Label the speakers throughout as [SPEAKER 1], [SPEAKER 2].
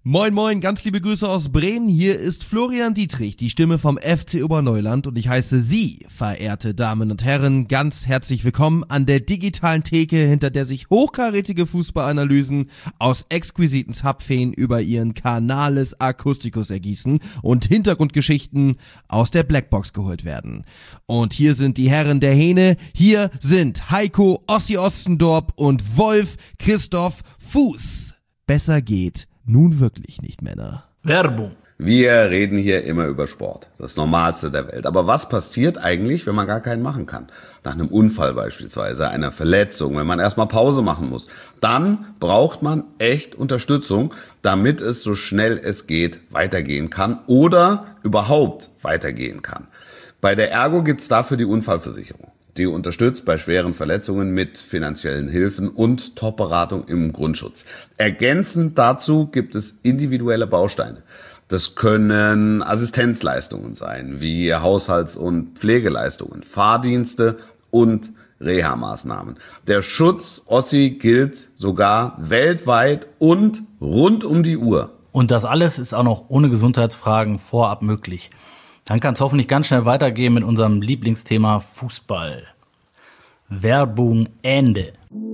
[SPEAKER 1] Moin moin, ganz liebe Grüße aus Bremen, hier ist Florian Dietrich, die Stimme vom FC Oberneuland und ich heiße Sie, verehrte Damen und Herren, ganz herzlich willkommen an der digitalen Theke, hinter der sich hochkarätige Fußballanalysen aus exquisiten Zapfhähnen über ihren Canales Acusticus ergießen und Hintergrundgeschichten aus der Blackbox geholt werden. Und hier sind die Herren der Hähne, hier sind Heiko Ossi Ostendorp und Wolf Christoph Fuß. Besser geht nun wirklich nicht, Männer.
[SPEAKER 2] Werbung.
[SPEAKER 3] Wir reden hier immer über Sport, das Normalste der Welt. Aber was passiert eigentlich, wenn man gar keinen machen kann? Nach einem Unfall beispielsweise, einer Verletzung, wenn man erstmal Pause machen muss. Dann braucht man echt Unterstützung, damit es so schnell es geht weitergehen kann oder überhaupt weitergehen kann. Bei der Ergo gibt's dafür die Unfallversicherung. Die unterstützt bei schweren Verletzungen mit finanziellen Hilfen und Top-Beratung im Grundschutz. Ergänzend dazu gibt es individuelle Bausteine. Das können Assistenzleistungen sein, wie Haushalts- und Pflegeleistungen, Fahrdienste und Reha-Maßnahmen. Der Schutz Ossi gilt sogar weltweit und rund um die Uhr.
[SPEAKER 2] Und das alles ist auch noch ohne Gesundheitsfragen vorab möglich. Dann kann es hoffentlich ganz schnell weitergehen mit unserem Lieblingsthema Fußball. Werbung Ende.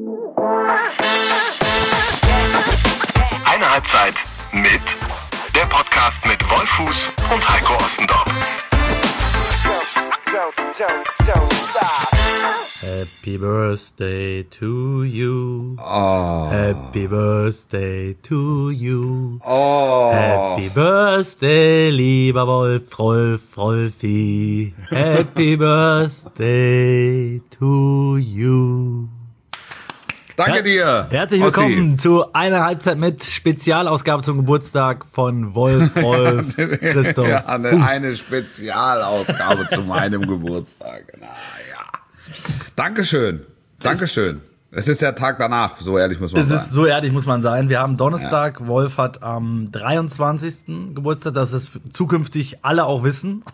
[SPEAKER 4] Eine Halbzeit mit der Podcast mit Wolf Fuß und Heiko Ostendorp.
[SPEAKER 2] Happy Birthday to you.
[SPEAKER 3] Oh.
[SPEAKER 2] Happy Birthday to you.
[SPEAKER 3] Oh.
[SPEAKER 2] Happy Birthday, lieber Rolfi. Happy Birthday to you.
[SPEAKER 3] Danke dir.
[SPEAKER 2] Herzlich
[SPEAKER 3] Ossi.
[SPEAKER 2] willkommen zu einer Halbzeit mit Spezialausgabe zum Geburtstag von Rolf Christoph
[SPEAKER 3] Ja,
[SPEAKER 2] Fuß.
[SPEAKER 3] eine Spezialausgabe zu meinem Geburtstag. Na ja. Dankeschön. Dankeschön. Es ist der Tag danach, so ehrlich muss man sagen.
[SPEAKER 2] So ehrlich muss man sein. Wir haben Donnerstag, ja. Wolf hat am 23. Geburtstag, dass es zukünftig alle auch wissen.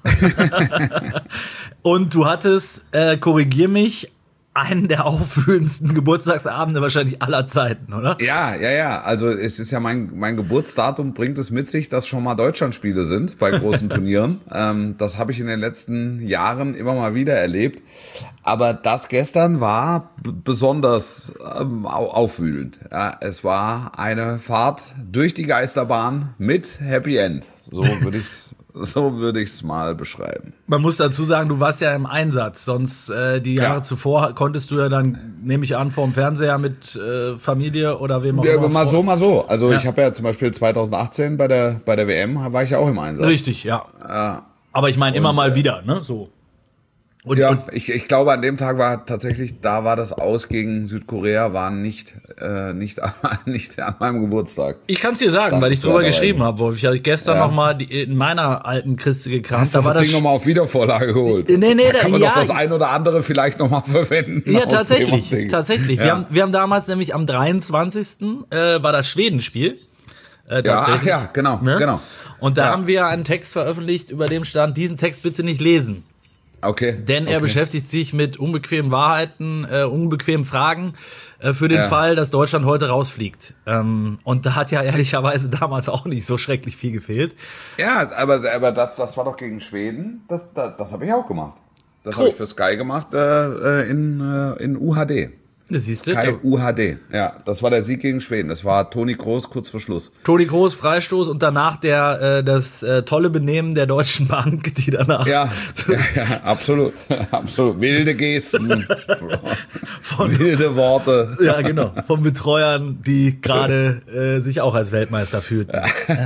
[SPEAKER 2] Und du hattest, korrigier mich, einen der aufwühlendsten Geburtstagsabende wahrscheinlich aller Zeiten, oder?
[SPEAKER 3] Ja. Also es ist ja mein Geburtsdatum bringt es mit sich, dass schon mal Deutschlandspiele sind bei großen Turnieren. Das habe ich in den letzten Jahren immer mal wieder erlebt. Aber das gestern war besonders aufwühlend. Ja, es war eine Fahrt durch die Geisterbahn mit Happy End. So würde ich's mal beschreiben.
[SPEAKER 2] Man muss dazu sagen, du warst ja im Einsatz, sonst die Jahre zuvor konntest du ja dann, nehme ich an, vorm Fernseher mit Familie oder wem auch immer.
[SPEAKER 3] Mal so. Also ich habe ja zum Beispiel 2018 bei der WM war ich ja auch im Einsatz.
[SPEAKER 2] Richtig, ja. Aber ich meine immer mal wieder, ne? So.
[SPEAKER 3] Ich glaube, an dem Tag war tatsächlich, da war das Aus gegen Südkorea, war nicht an meinem Geburtstag.
[SPEAKER 2] Ich kann es dir sagen, weil ich drüber geschrieben habe, Wolf. Ich hatte gestern noch mal in meiner alten Kiste gekramt.
[SPEAKER 3] Hast du das Ding nochmal auf Wiedervorlage geholt?
[SPEAKER 2] Nee,
[SPEAKER 3] da kann man doch das ein oder andere vielleicht nochmal verwenden.
[SPEAKER 2] Ja, tatsächlich. Ja. Wir haben damals nämlich am 23. War das Schwedenspiel. Tatsächlich.
[SPEAKER 3] Genau.
[SPEAKER 2] Und da haben wir einen Text veröffentlicht, über dem stand, diesen Text bitte nicht lesen.
[SPEAKER 3] Okay.
[SPEAKER 2] Denn er beschäftigt sich mit unbequemen Wahrheiten, unbequemen Fragen für den Fall, dass Deutschland heute rausfliegt. Und da hat ja ehrlicherweise damals auch nicht so schrecklich viel gefehlt.
[SPEAKER 3] Ja, aber das war doch gegen Schweden. Das habe ich auch gemacht. Das habe ich für Sky gemacht in UHD.
[SPEAKER 2] Das siehst du.
[SPEAKER 3] Sky UHD. Ja, das war der Sieg gegen Schweden. Das war Toni Kroos kurz vor Schluss.
[SPEAKER 2] Toni Kroos, Freistoß und danach das tolle Benehmen der Deutschen Bank, die danach...
[SPEAKER 3] Ja, absolut. Wilde Gesten, wilde Worte.
[SPEAKER 2] Ja, genau. Von Betreuern, die gerade sich auch als Weltmeister fühlten.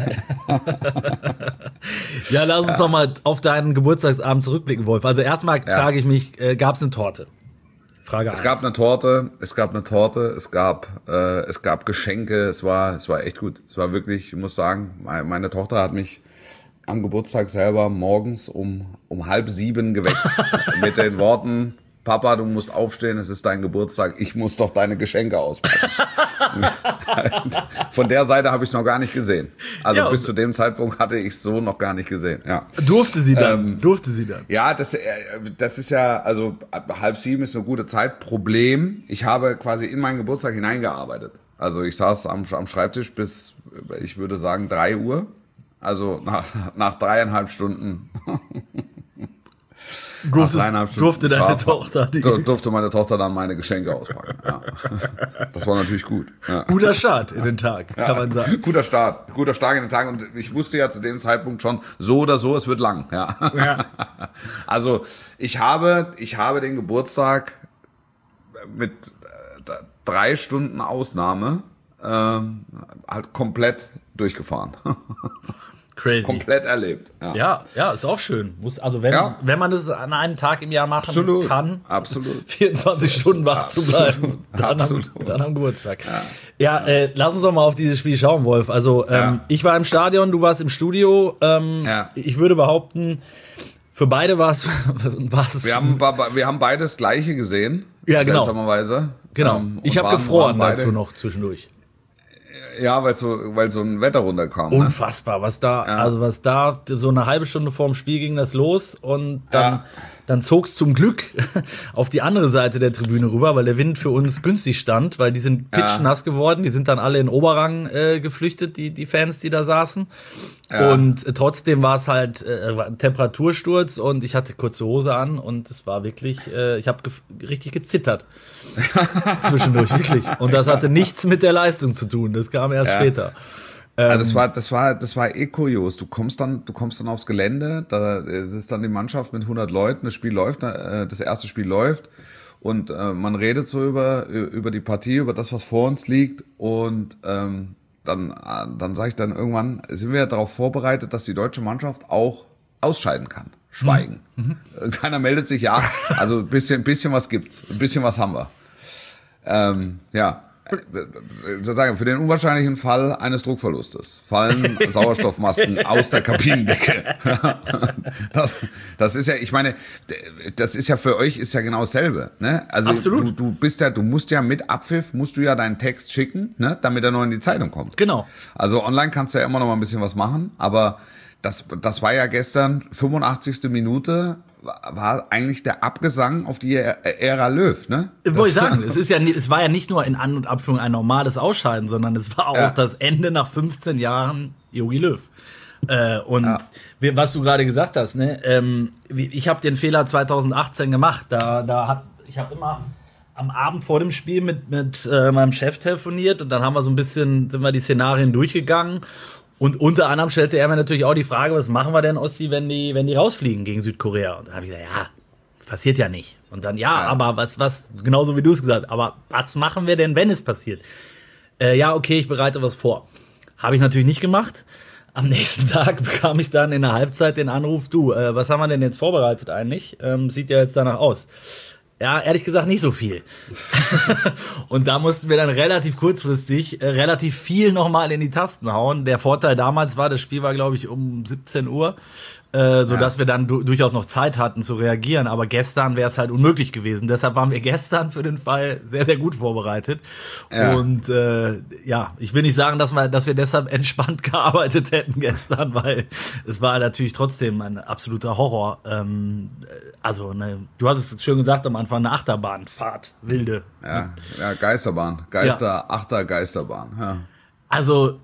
[SPEAKER 2] Ja, lass uns doch mal auf deinen Geburtstagsabend zurückblicken, Wolf. Also erstmal frage ich mich, gab es eine Torte? Frage 1.
[SPEAKER 3] Es gab eine Torte, es gab Geschenke, es war echt gut. Es war wirklich, ich muss sagen, meine Tochter hat mich am Geburtstag selber morgens um 6:30 geweckt mit den Worten: Papa, du musst aufstehen, es ist dein Geburtstag, ich muss doch deine Geschenke auspacken. Von der Seite habe ich es noch gar nicht gesehen. Also bis zu dem Zeitpunkt hatte ich es so noch gar nicht gesehen. Ja.
[SPEAKER 2] Durfte sie dann?
[SPEAKER 3] Ja, das ist ja, also 6:30 ist eine gute Zeit. Problem, ich habe quasi in meinen Geburtstag hineingearbeitet. Also ich saß am Schreibtisch bis, ich würde sagen, 3 Uhr. Also nach 3,5 Stunden.
[SPEAKER 2] Durfte deine Tochter
[SPEAKER 3] durfte meine Tochter dann meine Geschenke auspacken. Ja. Das war natürlich gut. Ja.
[SPEAKER 2] Guter Start in den Tag, kann man sagen.
[SPEAKER 3] Guter Start in den Tag. Und ich wusste ja zu dem Zeitpunkt schon, so oder so, es wird lang. Ja. Also ich habe den Geburtstag mit 3 Stunden Ausnahme halt komplett durchgefahren.
[SPEAKER 2] Crazy.
[SPEAKER 3] Komplett erlebt.
[SPEAKER 2] Ja, ist auch schön. Also wenn man das an einem Tag im Jahr machen kann, 24 Stunden wach zu bleiben, dann am Geburtstag. Ja, lass uns doch mal auf dieses Spiel schauen, Wolf. Also ich war im Stadion, du warst im Studio. Ich würde behaupten, für beide war es.
[SPEAKER 3] Wir haben beides Gleiche gesehen.
[SPEAKER 2] Ja, genau.
[SPEAKER 3] Seltsamerweise.
[SPEAKER 2] Genau. Ich habe gefroren dazu noch zwischendurch.
[SPEAKER 3] Ja, weil so ein Wetter runterkam.
[SPEAKER 2] Unfassbar, was da so eine halbe Stunde vorm Spiel ging das los und dann zog es zum Glück auf die andere Seite der Tribüne rüber, weil der Wind für uns günstig stand, weil die sind pitschnass geworden, die sind dann alle in Oberrang geflüchtet, die Fans, die da saßen. Ja. Und trotzdem war es halt Temperatursturz und ich hatte kurze Hose an und es war wirklich, ich habe richtig gezittert zwischendurch, wirklich. Und das hatte nichts mit der Leistung zu tun, das kam erst später.
[SPEAKER 3] Das war kurios. Du kommst dann aufs Gelände, da ist dann die Mannschaft mit 100 Leuten, das erste Spiel läuft und man redet so über die Partie, über das, was vor uns liegt und dann sage ich dann irgendwann, sind wir darauf vorbereitet, dass die deutsche Mannschaft auch ausscheiden kann. Schweigen. Keiner meldet sich, also ein bisschen was gibt's, ein bisschen was haben wir. Sozusagen für den unwahrscheinlichen Fall eines Druckverlustes fallen Sauerstoffmasken aus der Kabinendecke. Das ist ja, ich meine, das ist ja für euch ist ja genau dasselbe, ne? Also
[SPEAKER 2] absolut.
[SPEAKER 3] du musst ja mit Abpfiff musst du ja deinen Text schicken, ne, damit er noch in die Zeitung kommt.
[SPEAKER 2] Genau.
[SPEAKER 3] Also online kannst du ja immer noch mal ein bisschen was machen, aber das war ja gestern 85. Minute. War eigentlich der Abgesang auf die Ära Löw, ne?
[SPEAKER 2] Wollte ich sagen, es war ja nicht nur in An- und Abführung ein normales Ausscheiden, sondern es war auch das Ende nach 15 Jahren Jogi Löw. Was du gerade gesagt hast, ne? Ich habe den Fehler 2018 gemacht. Ich habe immer am Abend vor dem Spiel mit meinem Chef telefoniert und dann sind wir die Szenarien durchgegangen. Und unter anderem stellte er mir natürlich auch die Frage, was machen wir denn, Ossi, wenn die rausfliegen gegen Südkorea? Und dann habe ich gesagt, passiert ja nicht. Und dann, aber was, genauso wie du es gesagt hast, aber was machen wir denn, wenn es passiert? Okay, ich bereite was vor. Habe ich natürlich nicht gemacht. Am nächsten Tag bekam ich dann in der Halbzeit den Anruf, was haben wir denn jetzt vorbereitet eigentlich? Sieht ja jetzt danach aus. Ja, ehrlich gesagt nicht so viel. Und da mussten wir dann relativ kurzfristig relativ viel nochmal in die Tasten hauen. Der Vorteil damals war, das Spiel war, glaube ich, um 17 Uhr, sodass wir dann durchaus noch Zeit hatten zu reagieren. Aber gestern wäre es halt unmöglich gewesen. Deshalb waren wir gestern für den Fall sehr, sehr gut vorbereitet. Ja. Und ich will nicht sagen, dass wir deshalb entspannt gearbeitet hätten gestern, weil es war natürlich trotzdem ein absoluter Horror. Du hast es schön gesagt am Anfang, eine Achterbahnfahrt, wilde.
[SPEAKER 3] Ja, Geisterbahn, Geisterbahn. Ja.
[SPEAKER 2] Also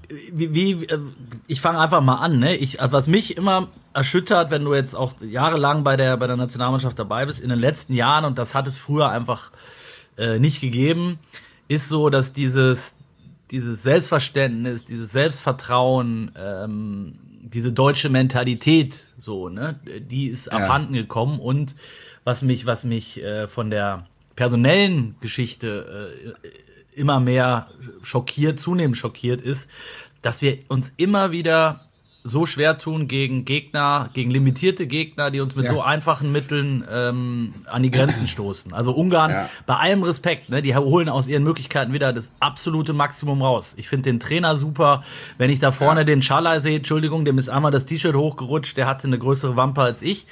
[SPEAKER 2] ich fange einfach mal an, ne? Was mich immer erschüttert, wenn du jetzt auch jahrelang bei der Nationalmannschaft dabei bist, in den letzten Jahren, und das hat es früher einfach nicht gegeben, ist so, dass dieses Selbstverständnis, dieses Selbstvertrauen, diese deutsche Mentalität, so, ne, die ist abhanden gekommen. Und was mich von der personellen Geschichte immer mehr zunehmend schockiert ist, dass wir uns immer wieder so schwer tun gegen limitierte Gegner, die uns mit so einfachen Mitteln an die Grenzen stoßen. Also Ungarn, bei allem Respekt, ne, die holen aus ihren Möglichkeiten wieder das absolute Maximum raus. Ich finde den Trainer super. Wenn ich da vorne den Schalai sehe, Entschuldigung, dem ist einmal das T-Shirt hochgerutscht, der hatte eine größere Wampe als ich.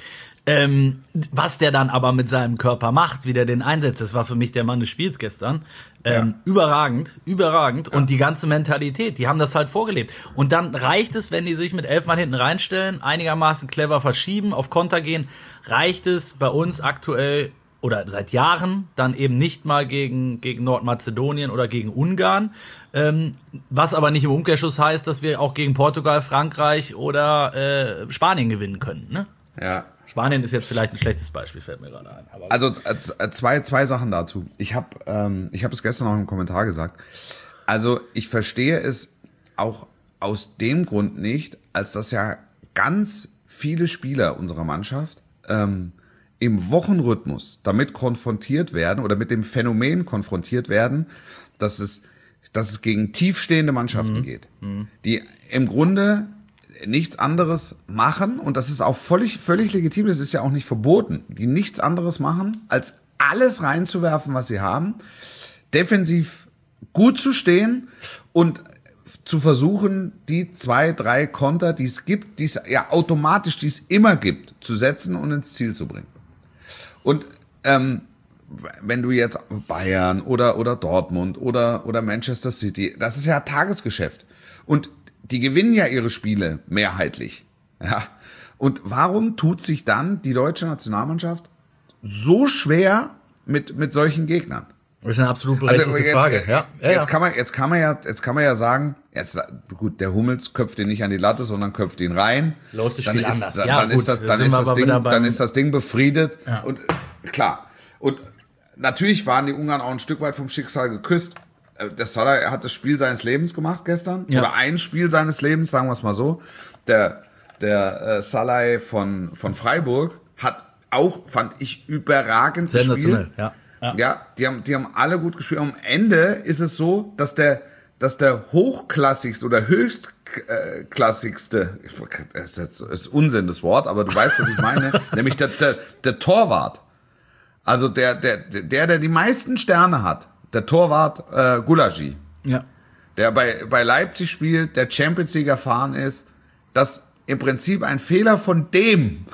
[SPEAKER 2] Was der dann aber mit seinem Körper macht, wie der den einsetzt, das war für mich der Mann des Spiels gestern. Überragend. Und die ganze Mentalität, die haben das halt vorgelebt. Und dann reicht es, wenn die sich mit 11 Mann hinten reinstellen, einigermaßen clever verschieben, auf Konter gehen, reicht es bei uns aktuell, oder seit Jahren dann eben nicht mal gegen Nordmazedonien oder gegen Ungarn. Was aber nicht im Umkehrschluss heißt, dass wir auch gegen Portugal, Frankreich oder Spanien gewinnen können. Ne?
[SPEAKER 3] Ja.
[SPEAKER 2] Spanien ist jetzt vielleicht ein schlechtes Beispiel, fällt mir gerade ein. Aber
[SPEAKER 3] also zwei Sachen dazu. Ich hab es gestern auch im Kommentar gesagt. Also ich verstehe es auch aus dem Grund nicht, als dass ja ganz viele Spieler unserer Mannschaft im Wochenrhythmus damit konfrontiert werden oder mit dem Phänomen konfrontiert werden, dass es gegen tiefstehende Mannschaften geht, die im Grunde nichts anderes machen, und das ist auch völlig legitim, das ist ja auch nicht verboten, die nichts anderes machen, als alles reinzuwerfen, was sie haben, defensiv gut zu stehen und zu versuchen, die 2, 3 Konter, die es gibt, die es ja automatisch, die es immer gibt, zu setzen und ins Ziel zu bringen. Und wenn du jetzt Bayern oder Dortmund oder Manchester City, das ist ja Tagesgeschäft. Und die gewinnen ja ihre Spiele mehrheitlich. Ja. Und warum tut sich dann die deutsche Nationalmannschaft so schwer mit solchen Gegnern?
[SPEAKER 2] Das ist eine absolut berechtigte Frage.
[SPEAKER 3] Jetzt kann man ja sagen, gut, der Hummels köpft ihn nicht an die Latte, sondern köpft ihn rein.
[SPEAKER 2] Läuft das Spiel anders.
[SPEAKER 3] Dann ist das Ding befriedet.
[SPEAKER 2] Ja.
[SPEAKER 3] Und klar. Und natürlich waren die Ungarn auch ein Stück weit vom Schicksal geküsst. Der Salah hat das Spiel seines Lebens gemacht gestern. Ja. Oder ein Spiel seines Lebens, sagen wir es mal so. Der Salah von Freiburg hat auch, fand ich, überragend gespielt. Ja, die haben alle gut gespielt. Am Ende ist es so, dass der hochklassigste oder höchstklassigste, das ist Unsinn, das Wort, aber du weißt, was ich meine, nämlich der Torwart. Also der die meisten Sterne hat, der Torwart Gulagi, der bei Leipzig spielt, der Champions League erfahren ist, dass im Prinzip ein Fehler von dem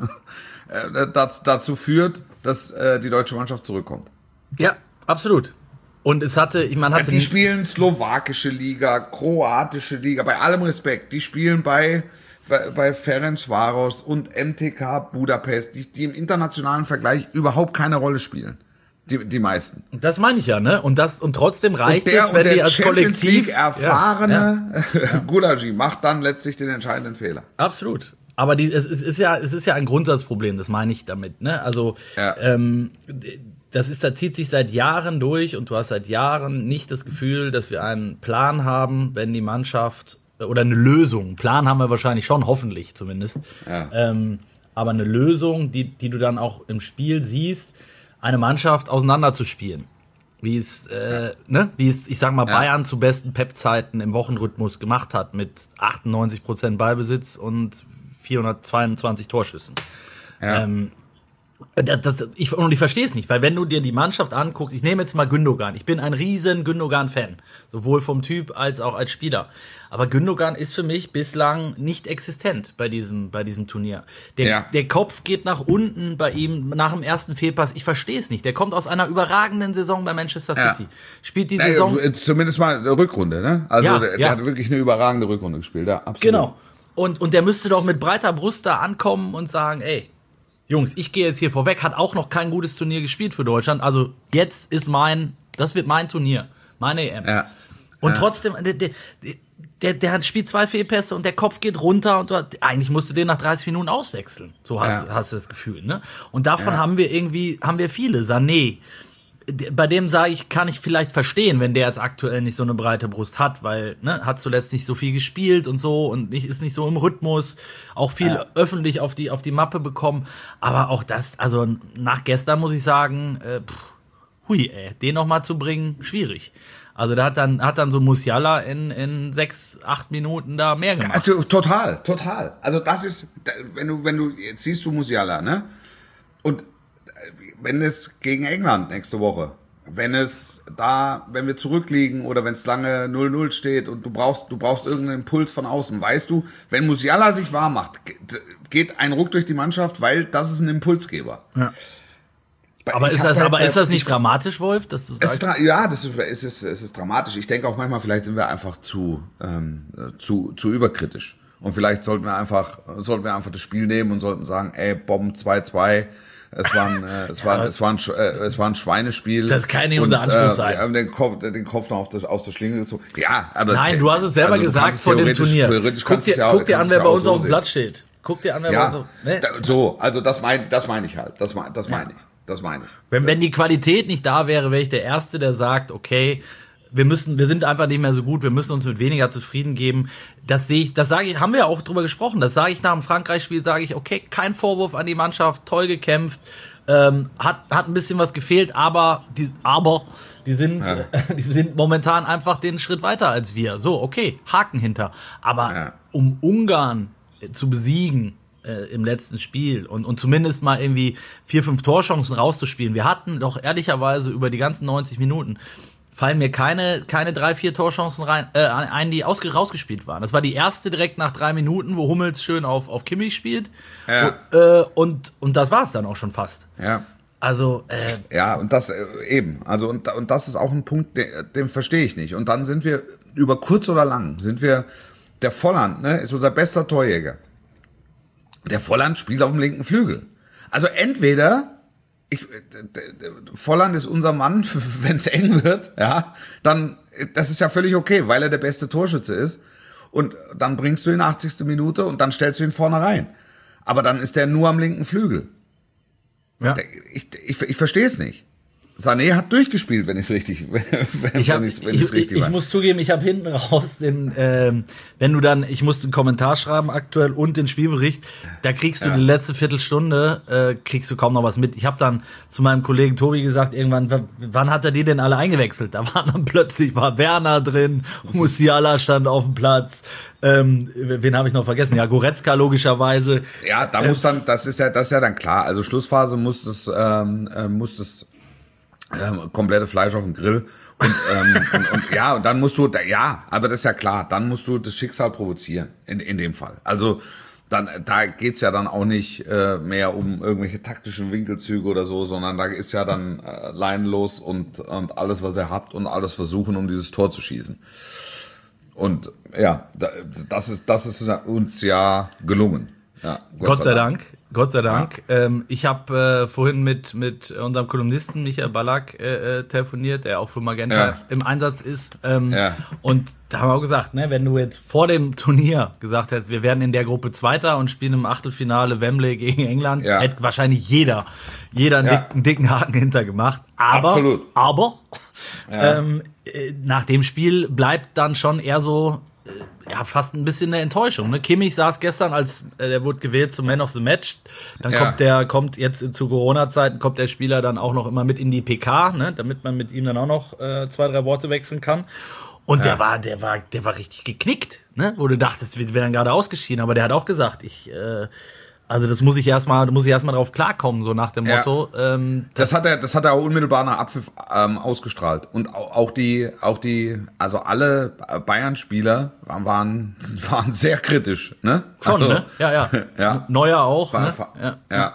[SPEAKER 3] dazu führt, dass die deutsche Mannschaft zurückkommt.
[SPEAKER 2] Ja, absolut. Und
[SPEAKER 3] die spielen slowakische Liga, kroatische Liga, bei allem Respekt, die spielen bei Ferencváros und MTK Budapest, die im internationalen Vergleich überhaupt keine Rolle spielen. Die meisten.
[SPEAKER 2] Das meine ich ja, ne? Und trotzdem reicht es, wenn die als
[SPEAKER 3] Champions
[SPEAKER 2] Kollektiv
[SPEAKER 3] League erfahrene Gulagi macht dann letztlich den entscheidenden Fehler.
[SPEAKER 2] Absolut. Aber es ist ja ein Grundsatzproblem, das meine ich damit, ne? Also das zieht sich seit Jahren durch, und du hast seit Jahren nicht das Gefühl, dass wir einen Plan haben, wenn die Mannschaft, oder eine Lösung. Plan haben wir wahrscheinlich schon, hoffentlich zumindest. Ja. Aber eine Lösung, die du dann auch im Spiel siehst, eine Mannschaft auseinanderzuspielen. Wie es, ich sag mal, Bayern zu besten Pep-Zeiten im Wochenrhythmus gemacht hat, mit 98% Ballbesitz und 422 Torschüssen. Ja. Ich verstehe es nicht, weil wenn du dir die Mannschaft anguckst, ich nehme jetzt mal Gündogan, ich bin ein riesen Gündogan-Fan, sowohl vom Typ als auch als Spieler, aber Gündogan ist für mich bislang nicht existent bei diesem Turnier. Der Kopf geht nach unten bei ihm nach dem ersten Fehlpass, ich verstehe es nicht, der kommt aus einer überragenden Saison bei Manchester City, spielt die Saison...
[SPEAKER 3] Zumindest mal eine Rückrunde, ne? Also der hat wirklich eine überragende Rückrunde gespielt, ja, absolut.
[SPEAKER 2] Genau, und der müsste doch mit breiter Brust da ankommen und sagen, ey, Jungs, ich gehe jetzt hier vorweg, hat auch noch kein gutes Turnier gespielt für Deutschland. Also jetzt das wird mein Turnier, meine EM. Ja. Und trotzdem, der spielt 2 Fehlpässe und der Kopf geht runter und eigentlich musst du den nach 30 Minuten auswechseln. So hast du das Gefühl, ne? Und davon haben wir viele. Sané, bei dem kann ich vielleicht verstehen, wenn der jetzt aktuell nicht so eine breite Brust hat, weil, hat zuletzt nicht so viel gespielt und so und ist nicht so im Rhythmus, auch viel öffentlich auf die Mappe bekommen, aber auch das, also nach gestern muss ich sagen, den nochmal zu bringen, schwierig. Also da hat dann so Musiala in 6, 8 Minuten da mehr gemacht.
[SPEAKER 3] Also, total. Also das ist, wenn du, jetzt siehst du Musiala, ne? Und wenn es gegen England nächste Woche, wenn wir zurückliegen oder wenn es lange 0-0 steht und du brauchst irgendeinen Impuls von außen, weißt du, wenn Musiala sich warm macht, geht ein Ruck durch die Mannschaft, weil das ist ein Impulsgeber. Ja.
[SPEAKER 2] Aber ist das nicht dramatisch, Wolf, dass du sagst?
[SPEAKER 3] Es ist dramatisch. Ich denke auch manchmal, vielleicht sind wir einfach zu überkritisch. Und vielleicht sollten wir einfach das Spiel nehmen und sollten sagen, ey, Bomben 2-2, es war ein Schweinespiel.
[SPEAKER 2] Das kann nicht unser Anspruch sein.
[SPEAKER 3] Wir haben den Kopf noch aus der Schlinge gezogen. Ja, aber
[SPEAKER 2] nein, du hast es selber gesagt vor dem Turnier. Guck dir an, wer bei uns auf dem Platz steht. Guck dir an, wer bei uns
[SPEAKER 3] so, also das meine ich halt. Das meine ich.
[SPEAKER 2] Wenn die Qualität nicht da wäre, wäre ich der Erste, der sagt, okay, wir sind einfach nicht mehr so gut, wir müssen uns mit weniger zufrieden geben. Haben wir ja auch drüber gesprochen, das sage ich nach dem Frankreich-Spiel, sage ich, okay, kein Vorwurf an die Mannschaft, toll gekämpft, hat ein bisschen was gefehlt, aber die sind momentan einfach den Schritt weiter als wir. So, okay, Haken hinter. Aber um Ungarn zu besiegen im letzten Spiel und zumindest mal irgendwie 4-5 Torchancen rauszuspielen, wir hatten doch ehrlicherweise über die ganzen 90 Minuten fallen mir keine 3-4 Torchancen ein, die rausgespielt waren. Das war die erste direkt nach 3 Minuten, wo Hummels schön auf Kimmich spielt. Ja. Und das war es dann auch schon fast.
[SPEAKER 3] Ja.
[SPEAKER 2] Also,
[SPEAKER 3] ja, und das eben. Also, und das ist auch ein Punkt, den verstehe ich nicht. Und dann sind wir, über kurz oder lang, der Volland, ne, ist unser bester Torjäger. Der Volland spielt auf dem linken Flügel. Also entweder Volland ist unser Mann, wenn es eng wird, ja, dann, das ist ja völlig okay, weil er der beste Torschütze ist. Und dann bringst du ihn 80. Minute und dann stellst du ihn vorne rein. Aber dann ist der nur am linken Flügel. Ja. Ich verstehe es nicht. Sané hat durchgespielt, wenn ich es richtig
[SPEAKER 2] Ich muss zugeben, ich habe hinten raus ich musste einen Kommentar schreiben aktuell und den Spielbericht, da kriegst du die letzte Viertelstunde, kriegst du kaum noch was mit. Ich habe dann zu meinem Kollegen Tobi gesagt, irgendwann, wann hat er die denn alle eingewechselt? Da war Werner drin, Musiala stand auf dem Platz, wen habe ich noch vergessen? Ja, Goretzka logischerweise.
[SPEAKER 3] Ja, da muss dann, das ist ja dann klar, also Schlussphase muss das komplette Fleisch auf dem Grill und dann musst du, aber das ist ja klar, dann musst du das Schicksal provozieren, in dem Fall. Also, da geht's ja dann auch nicht mehr um irgendwelche taktischen Winkelzüge oder so, sondern da ist ja dann leinenlos und alles, was er hat und alles versuchen, um dieses Tor zu schießen. Und ja, das ist uns ja gelungen. Ja,
[SPEAKER 2] Gott sei Dank. Ich habe vorhin mit unserem Kolumnisten Michael Ballack telefoniert, der auch für Magenta im Einsatz ist. Und da haben wir auch gesagt, ne, wenn du jetzt vor dem Turnier gesagt hättest, wir werden in der Gruppe Zweiter und spielen im Achtelfinale Wembley gegen England, hätte wahrscheinlich jeder einen dicken Haken hintergemacht.
[SPEAKER 3] Absolut.
[SPEAKER 2] Aber nach dem Spiel bleibt dann schon eher so fast ein bisschen eine Enttäuschung. Ne? Kimmich saß gestern, der wurde gewählt zum Man of the Match. Dann kommt jetzt zu Corona-Zeiten, kommt der Spieler dann auch noch immer mit in die PK, ne? Damit man mit ihm dann auch noch 2-3 Worte wechseln kann. Und der war richtig geknickt, ne? Wo du dachtest, wir wären gerade ausgeschieden, aber der hat auch gesagt, also das muss ich erstmal drauf klarkommen, so nach dem Motto.
[SPEAKER 3] Das hat er auch unmittelbar nach Abpfiff ausgestrahlt. Und also alle Bayern-Spieler waren sehr kritisch, ne?
[SPEAKER 2] Schon,
[SPEAKER 3] also,
[SPEAKER 2] ne? Ja. Neuer auch, ne?
[SPEAKER 3] Ja.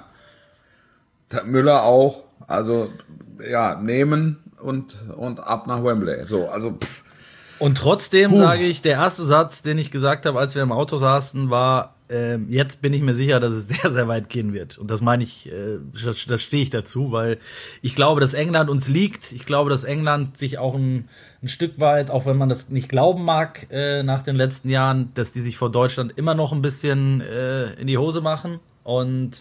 [SPEAKER 3] Müller auch. Also, nehmen und ab nach Wembley. So, also,
[SPEAKER 2] Und trotzdem sage ich, der erste Satz, den ich gesagt habe, als wir im Auto saßen, war, jetzt bin ich mir sicher, dass es sehr, sehr weit gehen wird. Und das meine ich, das stehe ich dazu, weil ich glaube, dass England uns liegt. Ich glaube, dass England sich auch ein Stück weit, auch wenn man das nicht glauben mag, nach den letzten Jahren, dass die sich vor Deutschland immer noch ein bisschen in die Hose machen. Und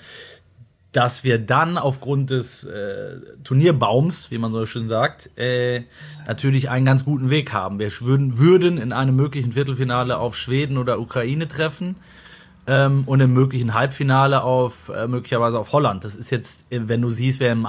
[SPEAKER 2] dass wir dann aufgrund des Turnierbaums, wie man so schön sagt, natürlich einen ganz guten Weg haben. Wir würden in einem möglichen Viertelfinale auf Schweden oder Ukraine treffen und im möglichen Halbfinale möglicherweise auf Holland. Das ist jetzt, wenn du siehst, wer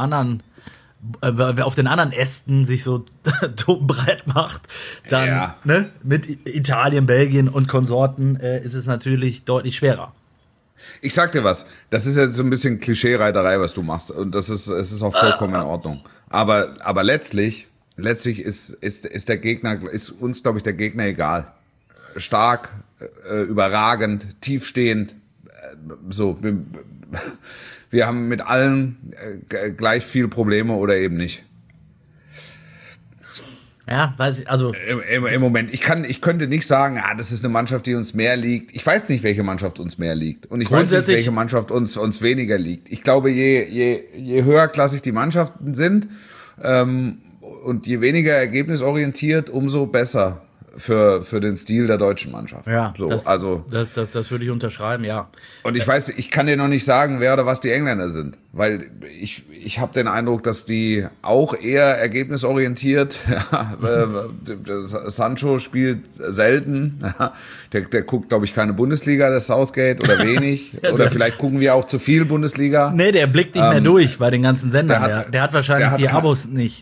[SPEAKER 2] auf den anderen Ästen sich so breit macht, dann mit Italien, Belgien und Konsorten ist es natürlich deutlich schwerer.
[SPEAKER 3] Ich sag dir was, das ist ja so ein bisschen Klischee-Reiterei, was du machst, und es ist auch vollkommen in Ordnung. Aber letztlich ist der Gegner, ist uns, glaube ich, der Gegner egal. Stark, überragend, tiefstehend, so. Wir haben mit allen gleich viel Probleme oder eben nicht.
[SPEAKER 2] Ja, weiß ich, also.
[SPEAKER 3] Im Moment. Ich könnte nicht sagen, das ist eine Mannschaft, die uns mehr liegt. Ich weiß nicht, welche Mannschaft uns mehr liegt. Und ich weiß nicht, welche Mannschaft uns weniger liegt. Ich glaube, je höherklassig die Mannschaften sind, und je weniger ergebnisorientiert, umso besser für den Stil der deutschen Mannschaft.
[SPEAKER 2] Ja,
[SPEAKER 3] so,
[SPEAKER 2] das würde ich unterschreiben, ja.
[SPEAKER 3] Und ich weiß, ich kann dir noch nicht sagen, wer oder was die Engländer sind, weil ich habe den Eindruck, dass die auch eher ergebnisorientiert. Sancho spielt selten. Der guckt, glaube ich, keine Bundesliga, der Southgate, oder wenig. Oder vielleicht gucken wir auch zu viel Bundesliga.
[SPEAKER 2] Nee, der blickt nicht mehr durch bei den ganzen Sendern. Der hat wahrscheinlich die Abos nicht.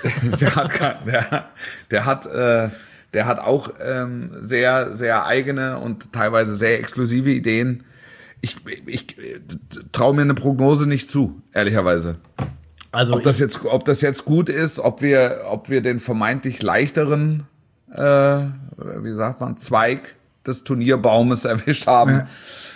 [SPEAKER 3] Der hat auch sehr, sehr eigene und teilweise sehr exklusive Ideen. Ich traue mir eine Prognose nicht zu, ehrlicherweise.
[SPEAKER 2] Also
[SPEAKER 3] ob das jetzt gut ist, ob wir den vermeintlich leichteren, wie sagt man, Zweig des Turnierbaumes erwischt haben.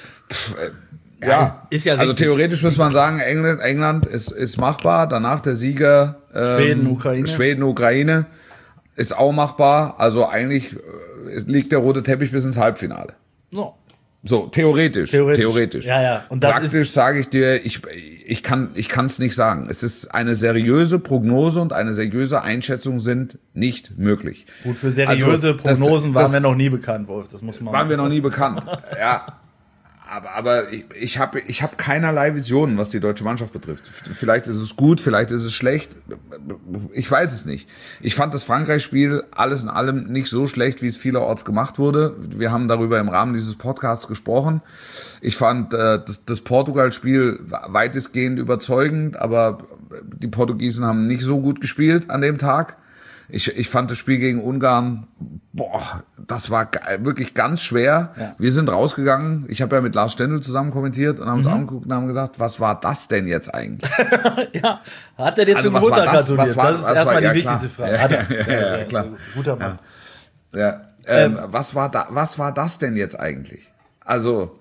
[SPEAKER 3] Ja,
[SPEAKER 2] ist ja
[SPEAKER 3] also
[SPEAKER 2] richtig.
[SPEAKER 3] theoretisch muss man sagen, England ist machbar. Danach der Sieger Schweden, Ukraine ist auch machbar. Also eigentlich liegt der rote Teppich bis ins Halbfinale. So, theoretisch.
[SPEAKER 2] Ja. Und das
[SPEAKER 3] praktisch sage ich dir, ich kann es nicht sagen. Es ist eine seriöse Prognose und eine seriöse Einschätzung sind nicht möglich.
[SPEAKER 2] Gut, für seriöse Prognosen waren wir noch nie bekannt, Wolf. Das muss man
[SPEAKER 3] waren wir noch nie bekannt. Ja. Aber ich hab keinerlei Visionen, was die deutsche Mannschaft betrifft. Vielleicht ist es gut, vielleicht ist es schlecht. Ich weiß es nicht. Ich fand das Frankreich-Spiel alles in allem nicht so schlecht, wie es vielerorts gemacht wurde. Wir haben darüber im Rahmen dieses Podcasts gesprochen. Ich fand das Portugal-Spiel weitestgehend überzeugend, aber die Portugiesen haben nicht so gut gespielt an dem Tag. Ich fand das Spiel gegen Ungarn, das war wirklich ganz schwer. Ja. Wir sind rausgegangen. Ich habe ja mit Lars Stendl zusammen kommentiert und haben uns angeguckt und haben gesagt, was war das denn jetzt eigentlich?
[SPEAKER 2] Ja, hat er dir zum Geburtstag gratuliert? Das ist erstmal die wichtigste Frage.
[SPEAKER 3] Ja, klar.
[SPEAKER 2] Guter Mann.
[SPEAKER 3] Ja. Was war das denn jetzt eigentlich? Also,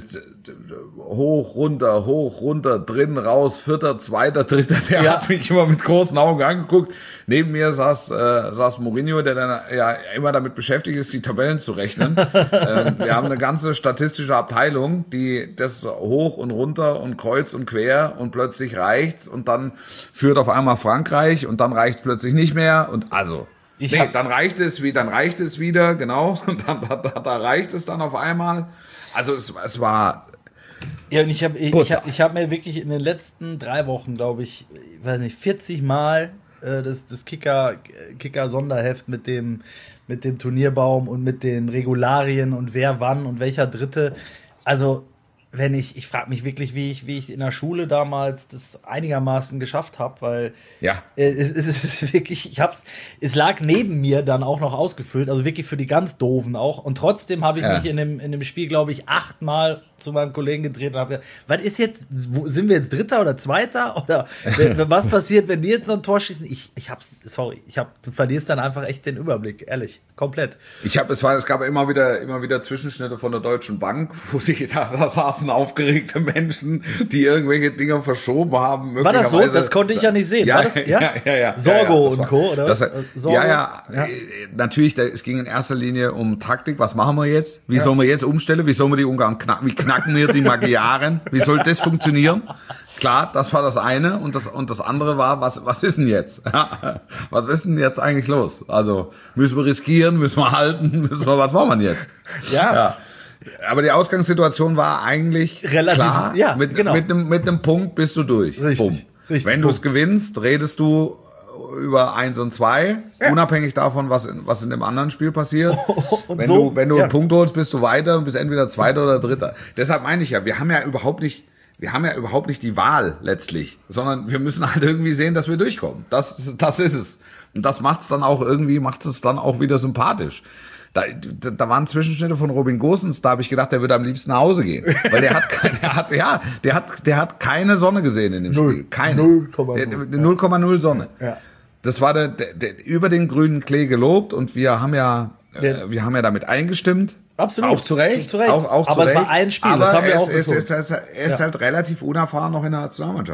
[SPEAKER 3] hoch, runter, drin, raus, vierter, zweiter, dritter, der hat mich immer mit großen Augen angeguckt. Neben mir saß Mourinho, der dann ja immer damit beschäftigt ist, die Tabellen zu rechnen. Wir haben eine ganze statistische Abteilung, die das hoch und runter und kreuz und quer und plötzlich reicht's und dann führt auf einmal Frankreich und dann reicht's plötzlich nicht mehr und also. Dann reicht es wieder, genau, und da reicht es dann auf einmal. Also es war.
[SPEAKER 2] Ja, und ich hab mir wirklich in den letzten 3 Wochen, glaube ich, 40 Mal das Kicker-Sonderheft mit dem Turnierbaum und mit den Regularien und wer wann und welcher Dritte. Also ich frage mich wirklich, wie ich in der Schule damals das einigermaßen geschafft habe, weil es ist wirklich, es lag neben mir dann auch noch ausgefüllt, also wirklich für die ganz Doofen auch. Und trotzdem habe ich mich in dem Spiel, glaube ich, 8-mal zu meinem Kollegen gedreht und habe gesagt, was ist jetzt, sind wir jetzt Dritter oder Zweiter? Oder was passiert, wenn die jetzt noch ein Tor schießen? Du verlierst dann einfach echt den Überblick, ehrlich, komplett.
[SPEAKER 3] Es gab immer wieder Zwischenschnitte von der Deutschen Bank, wo da saßen aufgeregte Menschen, die irgendwelche Dinge verschoben haben.
[SPEAKER 2] War das so? Das konnte ich ja nicht sehen. War das? Ja. Sorgo und Co., oder?
[SPEAKER 3] Sorgo? Natürlich, es ging in erster Linie um Taktik. Was machen wir jetzt? Wie sollen wir jetzt umstellen? Wie sollen wir die Ungarn knacken? Wie knacken wir die Magyaren? Wie soll das funktionieren? Klar, das war das eine. Und das andere war, was ist denn jetzt? Was ist denn jetzt eigentlich los? Also, müssen wir riskieren? Müssen wir halten? Was machen wir jetzt? Ja. Aber die Ausgangssituation war eigentlich relativ klar. Ja, mit einem Punkt bist du durch.
[SPEAKER 2] Richtig.
[SPEAKER 3] Wenn du es gewinnst, redest du über 1 und 2, unabhängig davon, was in dem anderen Spiel passiert. Wenn du einen Punkt holst, bist du weiter und bist entweder Zweiter oder Dritter. Deshalb meine ich wir haben ja überhaupt nicht die Wahl letztlich, sondern wir müssen halt irgendwie sehen, dass wir durchkommen. Das ist es. Und das macht es dann auch wieder sympathisch. Da waren Zwischenschnitte von Robin Gosens, da habe ich gedacht, der würde am liebsten nach Hause gehen. Weil der hat keine Sonne gesehen in dem Spiel. Keine. 0,0 Sonne. Ja. Das war der über den grünen Klee gelobt und wir haben ja damit eingestimmt.
[SPEAKER 2] Absolut.
[SPEAKER 3] Auch zu Recht.
[SPEAKER 2] Auch zu
[SPEAKER 3] Aber
[SPEAKER 2] Recht.
[SPEAKER 3] Es war ein Spiel, das haben wir auch betont. Er ist halt relativ unerfahren noch in der Nationalmannschaft.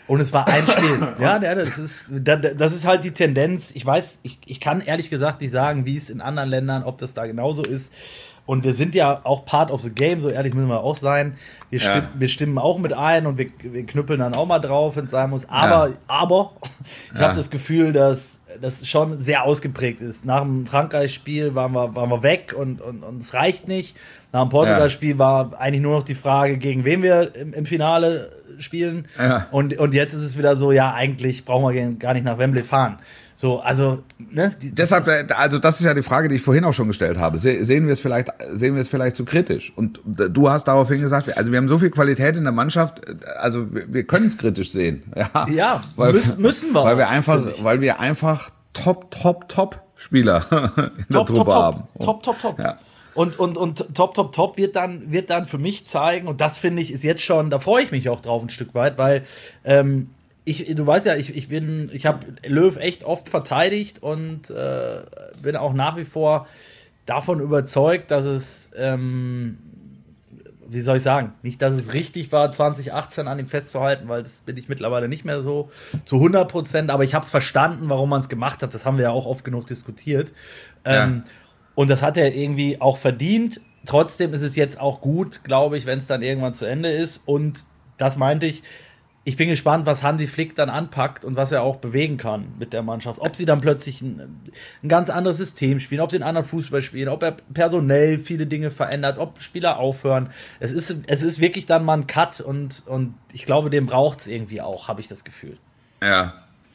[SPEAKER 2] Und es war ein Spiel. Ja, das ist halt die Tendenz. Ich weiß, ich kann ehrlich gesagt nicht sagen, wie es in anderen Ländern, ob das da genauso ist. Und wir sind ja auch part of the game, so ehrlich müssen wir auch sein. Wir stimmen auch mit ein und wir knüppeln dann auch mal drauf, wenn es sein muss. Aber ich habe das Gefühl, dass das schon sehr ausgeprägt ist. Nach dem Frankreich-Spiel waren wir weg und es reicht nicht. Nach dem Portugal-Spiel war eigentlich nur noch die Frage, gegen wen wir im Finale spielen. Ja. Und jetzt ist es wieder so, ja, eigentlich brauchen wir gar nicht nach Wembley fahren. So, also, ne?
[SPEAKER 5] Deshalb, also das ist ja die Frage, die ich vorhin auch schon gestellt habe. Sehen wir es vielleicht zu kritisch? Und du hast daraufhin gesagt, also wir haben so viel Qualität in der Mannschaft, also wir können es kritisch sehen.
[SPEAKER 2] Ja, müssen wir.
[SPEAKER 5] Weil wir einfach Top Spieler in der Truppe haben.
[SPEAKER 2] Top. Ja. Und Top wird dann für mich zeigen, und das finde ich ist jetzt schon, da freue ich mich auch drauf ein Stück weit, weil du weißt ja, ich habe Löw echt oft verteidigt und bin auch nach wie vor davon überzeugt, dass es, wie soll ich sagen, nicht, dass es richtig war, 2018 an ihm festzuhalten, weil das bin ich mittlerweile nicht mehr so zu 100%, aber ich habe es verstanden, warum man es gemacht hat, das haben wir ja auch oft genug diskutiert. Und das hat er irgendwie auch verdient. Trotzdem ist es jetzt auch gut, glaube ich, wenn es dann irgendwann zu Ende ist. Und das meinte ich, ich bin gespannt, was Hansi Flick dann anpackt und was er auch bewegen kann mit der Mannschaft. Ob sie dann plötzlich ein ganz anderes System spielen, ob sie einen anderen Fußball spielen, ob er personell viele Dinge verändert, ob Spieler aufhören. Es ist wirklich dann mal ein Cut und ich glaube, den braucht es irgendwie auch, habe ich das Gefühl.
[SPEAKER 5] Ja.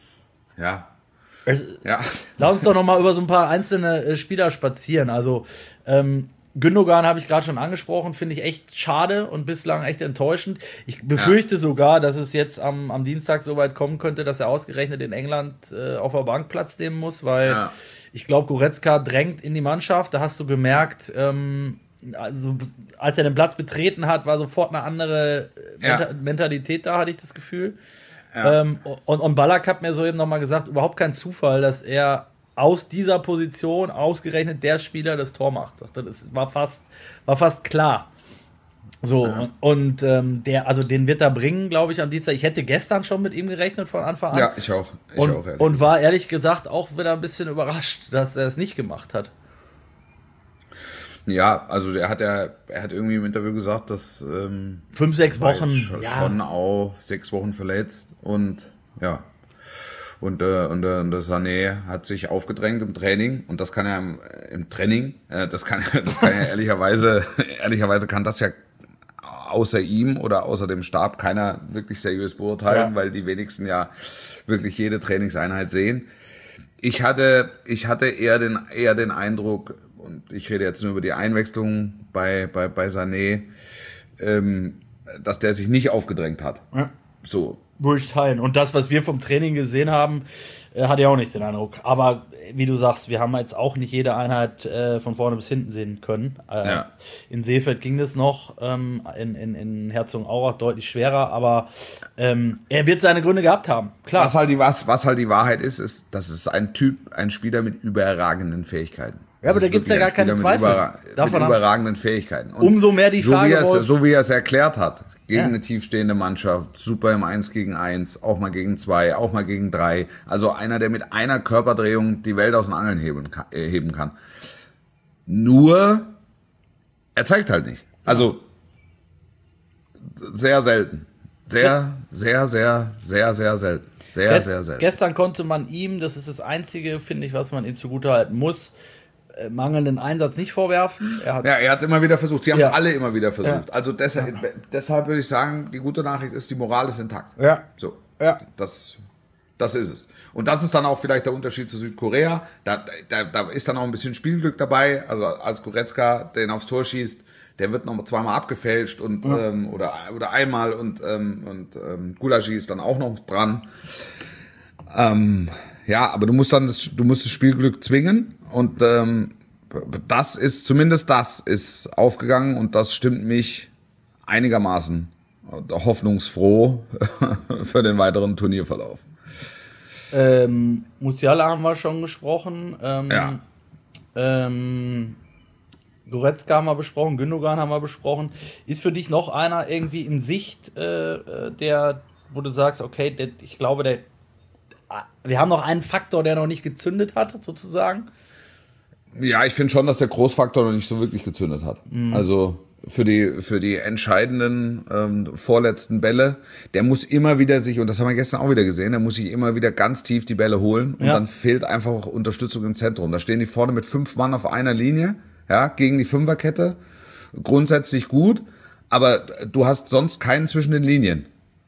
[SPEAKER 2] Lass uns doch noch mal über so ein paar einzelne Spieler spazieren. Also Gündogan habe ich gerade schon angesprochen, finde ich echt schade und bislang echt enttäuschend. Ich befürchte sogar, dass es jetzt am Dienstag so weit kommen könnte, dass er ausgerechnet in England auf der Bank Platz nehmen muss, weil ich glaube, Goretzka drängt in die Mannschaft. Da hast du gemerkt, also als er den Platz betreten hat, war sofort eine andere Mentalität da, hatte ich das Gefühl. Ja. Und Ballack hat mir soeben nochmal gesagt, überhaupt kein Zufall, dass er aus dieser Position ausgerechnet der Spieler das Tor macht. Das war fast klar. So, und den wird er bringen, glaube ich, am Dienstag. Ich hätte gestern schon mit ihm gerechnet von Anfang an.
[SPEAKER 5] Ja, ich auch.
[SPEAKER 2] Und war ehrlich gesagt auch wieder ein bisschen überrascht, dass er es nicht gemacht hat.
[SPEAKER 5] Ja, also er hat irgendwie im Interview gesagt, dass
[SPEAKER 2] 5-6 Wochen
[SPEAKER 5] schon auch 6 Wochen verletzt und ja. Und der Sané hat sich aufgedrängt im Training und das kann er im Training, das kann er ehrlicherweise kann das ja außer ihm oder außer dem Stab keiner wirklich seriös beurteilen, weil die wenigsten ja wirklich jede Trainingseinheit sehen. Ich hatte eher den Eindruck, und ich rede jetzt nur über die Einwechslung bei Sané, dass der sich nicht aufgedrängt hat.
[SPEAKER 2] Ja.
[SPEAKER 5] So.
[SPEAKER 2] Würde ich teilen. Und das, was wir vom Training gesehen haben, hatte ich auch nicht den Eindruck. Aber wie du sagst, wir haben jetzt auch nicht jede Einheit von vorne bis hinten sehen können. In Seefeld ging das noch, in Herzogenaurach deutlich schwerer, aber er wird seine Gründe gehabt haben. Klar.
[SPEAKER 5] Was halt die Wahrheit ist, dass es ein Spieler mit überragenden Fähigkeiten.
[SPEAKER 2] Ja, aber da gibt es ja gar keine Zweifel.
[SPEAKER 5] Mit überragenden Fähigkeiten. Und
[SPEAKER 2] umso mehr die Frage,
[SPEAKER 5] so wie er es erklärt hat, gegen eine tiefstehende Mannschaft, super im 1 gegen 1, auch mal gegen 2, auch mal gegen 3. Also einer, der mit einer Körperdrehung die Welt aus den Angeln heben kann. Nur, er zeigt halt nicht. Also, sehr selten. Sehr selten. Sehr selten.
[SPEAKER 2] Gestern konnte man ihm, das ist das Einzige, finde ich, was man ihm zugutehalten muss, mangelnden Einsatz nicht vorwerfen. Er hat es immer wieder versucht. Sie haben es alle immer wieder versucht. Ja. Also deshalb würde ich sagen, die gute Nachricht ist, die Moral ist intakt.
[SPEAKER 5] Ja. So. Ja. Das ist es. Und das ist dann auch vielleicht der Unterschied zu Südkorea. Da ist dann auch ein bisschen Spielglück dabei. Also als Goretzka den aufs Tor schießt, der wird noch zweimal abgefälscht und oder einmal und Gulagi ist dann auch noch dran. Aber du musst das Spielglück zwingen und das ist aufgegangen und das stimmt mich einigermaßen hoffnungsfroh für den weiteren Turnierverlauf.
[SPEAKER 2] Musiala haben wir schon gesprochen. Goretzka haben wir besprochen, Gündogan haben wir besprochen. Ist für dich noch einer irgendwie in Sicht, der wo du sagst, okay, ich glaube, wir haben noch einen Faktor, der noch nicht gezündet hat, sozusagen?
[SPEAKER 5] Ja, ich finde schon, dass der Großfaktor noch nicht so wirklich gezündet hat. Also für die entscheidenden vorletzten Bälle, der muss immer wieder sich, und das haben wir gestern auch wieder gesehen, der muss sich immer wieder ganz tief die Bälle holen und dann fehlt einfach Unterstützung im Zentrum. Da stehen die vorne mit 5 Mann auf einer Linie, ja, gegen die Fünferkette. Grundsätzlich gut, aber du hast sonst keinen zwischen den Linien.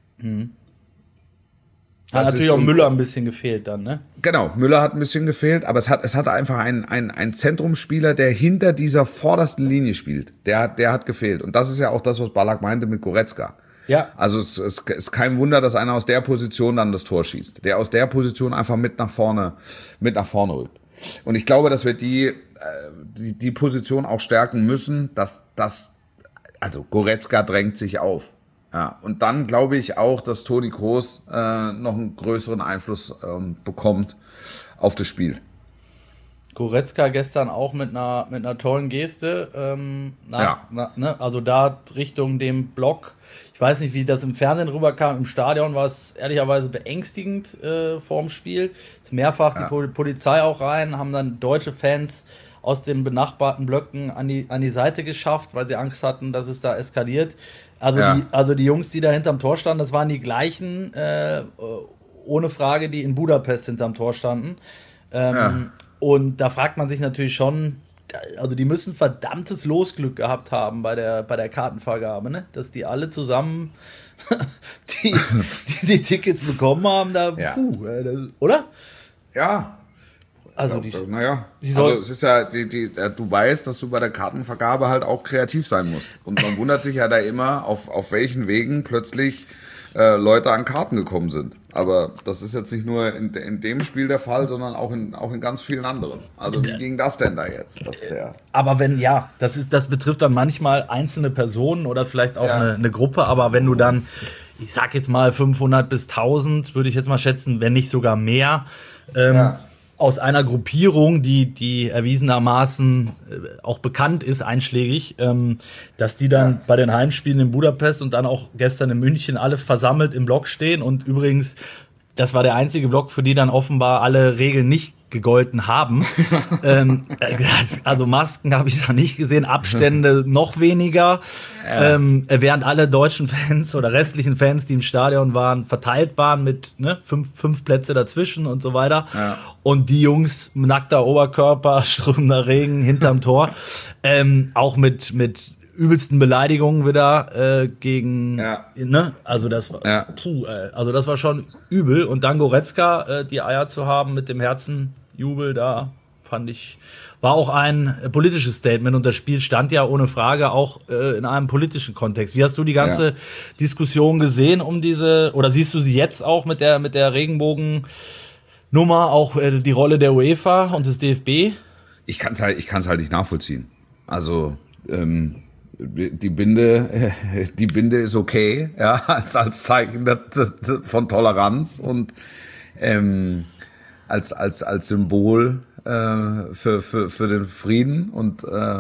[SPEAKER 2] Hat natürlich auch Müller ein bisschen gefehlt dann, ne?
[SPEAKER 5] Genau, Müller hat ein bisschen gefehlt, aber es hat einfach ein Zentrumsspieler, der hinter dieser vordersten Linie spielt. Der hat gefehlt. Und das ist ja auch das, was Ballack meinte mit Goretzka.
[SPEAKER 2] Ja.
[SPEAKER 5] Also es ist kein Wunder, dass einer aus der Position dann das Tor schießt. Der aus der Position einfach mit nach vorne rückt. Und ich glaube, dass wir die Position auch stärken müssen, also Goretzka drängt sich auf. Ja, und dann glaube ich auch, dass Toni Kroos noch einen größeren Einfluss bekommt auf das Spiel.
[SPEAKER 2] Goretzka gestern auch mit einer tollen Geste, also da Richtung dem Block. Ich weiß nicht, wie das im Fernsehen rüberkam. Im Stadion war es ehrlicherweise beängstigend vorm Spiel. Ist mehrfach die Polizei auch rein, haben dann deutsche Fans aus den benachbarten Blöcken an die Seite geschafft, weil sie Angst hatten, dass es da eskaliert. Also die Jungs, die da hinterm Tor standen, das waren die gleichen, ohne Frage, die in Budapest hinterm Tor standen. Und da fragt man sich natürlich schon, also die müssen verdammtes Losglück gehabt haben bei der Kartenvergabe, ne? Dass die alle zusammen die Tickets bekommen haben, oder?
[SPEAKER 5] Ja.
[SPEAKER 2] Also
[SPEAKER 5] es ist ja, du weißt, dass du bei der Kartenvergabe halt auch kreativ sein musst. Und man wundert sich ja da immer, auf welchen Wegen plötzlich Leute an Karten gekommen sind. Aber das ist jetzt nicht nur in dem Spiel der Fall, sondern auch in ganz vielen anderen. Also wie ging das denn da jetzt?
[SPEAKER 2] Aber das betrifft dann manchmal einzelne Personen oder vielleicht auch eine Gruppe. Aber wenn du dann, ich sag jetzt mal 500 bis 1000, würde ich jetzt mal schätzen, wenn nicht sogar mehr, aus einer Gruppierung, die erwiesenermaßen auch bekannt ist, einschlägig, dass die dann bei den Heimspielen in Budapest und dann auch gestern in München alle versammelt im Block stehen. Und übrigens, das war der einzige Block, für die dann offenbar alle Regeln nicht gegolten haben. Also Masken habe ich da nicht gesehen, Abstände noch weniger. Während alle deutschen Fans oder restlichen Fans, die im Stadion waren, verteilt waren mit fünf Plätze dazwischen und so weiter. Ja. Und die Jungs, nackter Oberkörper, strömender Regen hinterm Tor, auch mit übelsten Beleidigungen wieder gegen, also das war, also das war schon übel. Und dann Goretzka, die Eier zu haben mit dem Herzenjubel, da fand ich, war auch ein politisches Statement und das Spiel stand ja ohne Frage auch in einem politischen Kontext. Wie hast du die ganze Diskussion gesehen um oder siehst du sie jetzt auch mit der Regenbogennummer, auch die Rolle der UEFA und des DFB?
[SPEAKER 5] Ich kann's halt nicht nachvollziehen. Also, die Binde ist okay, ja, als Zeichen von Toleranz und als Symbol für den Frieden und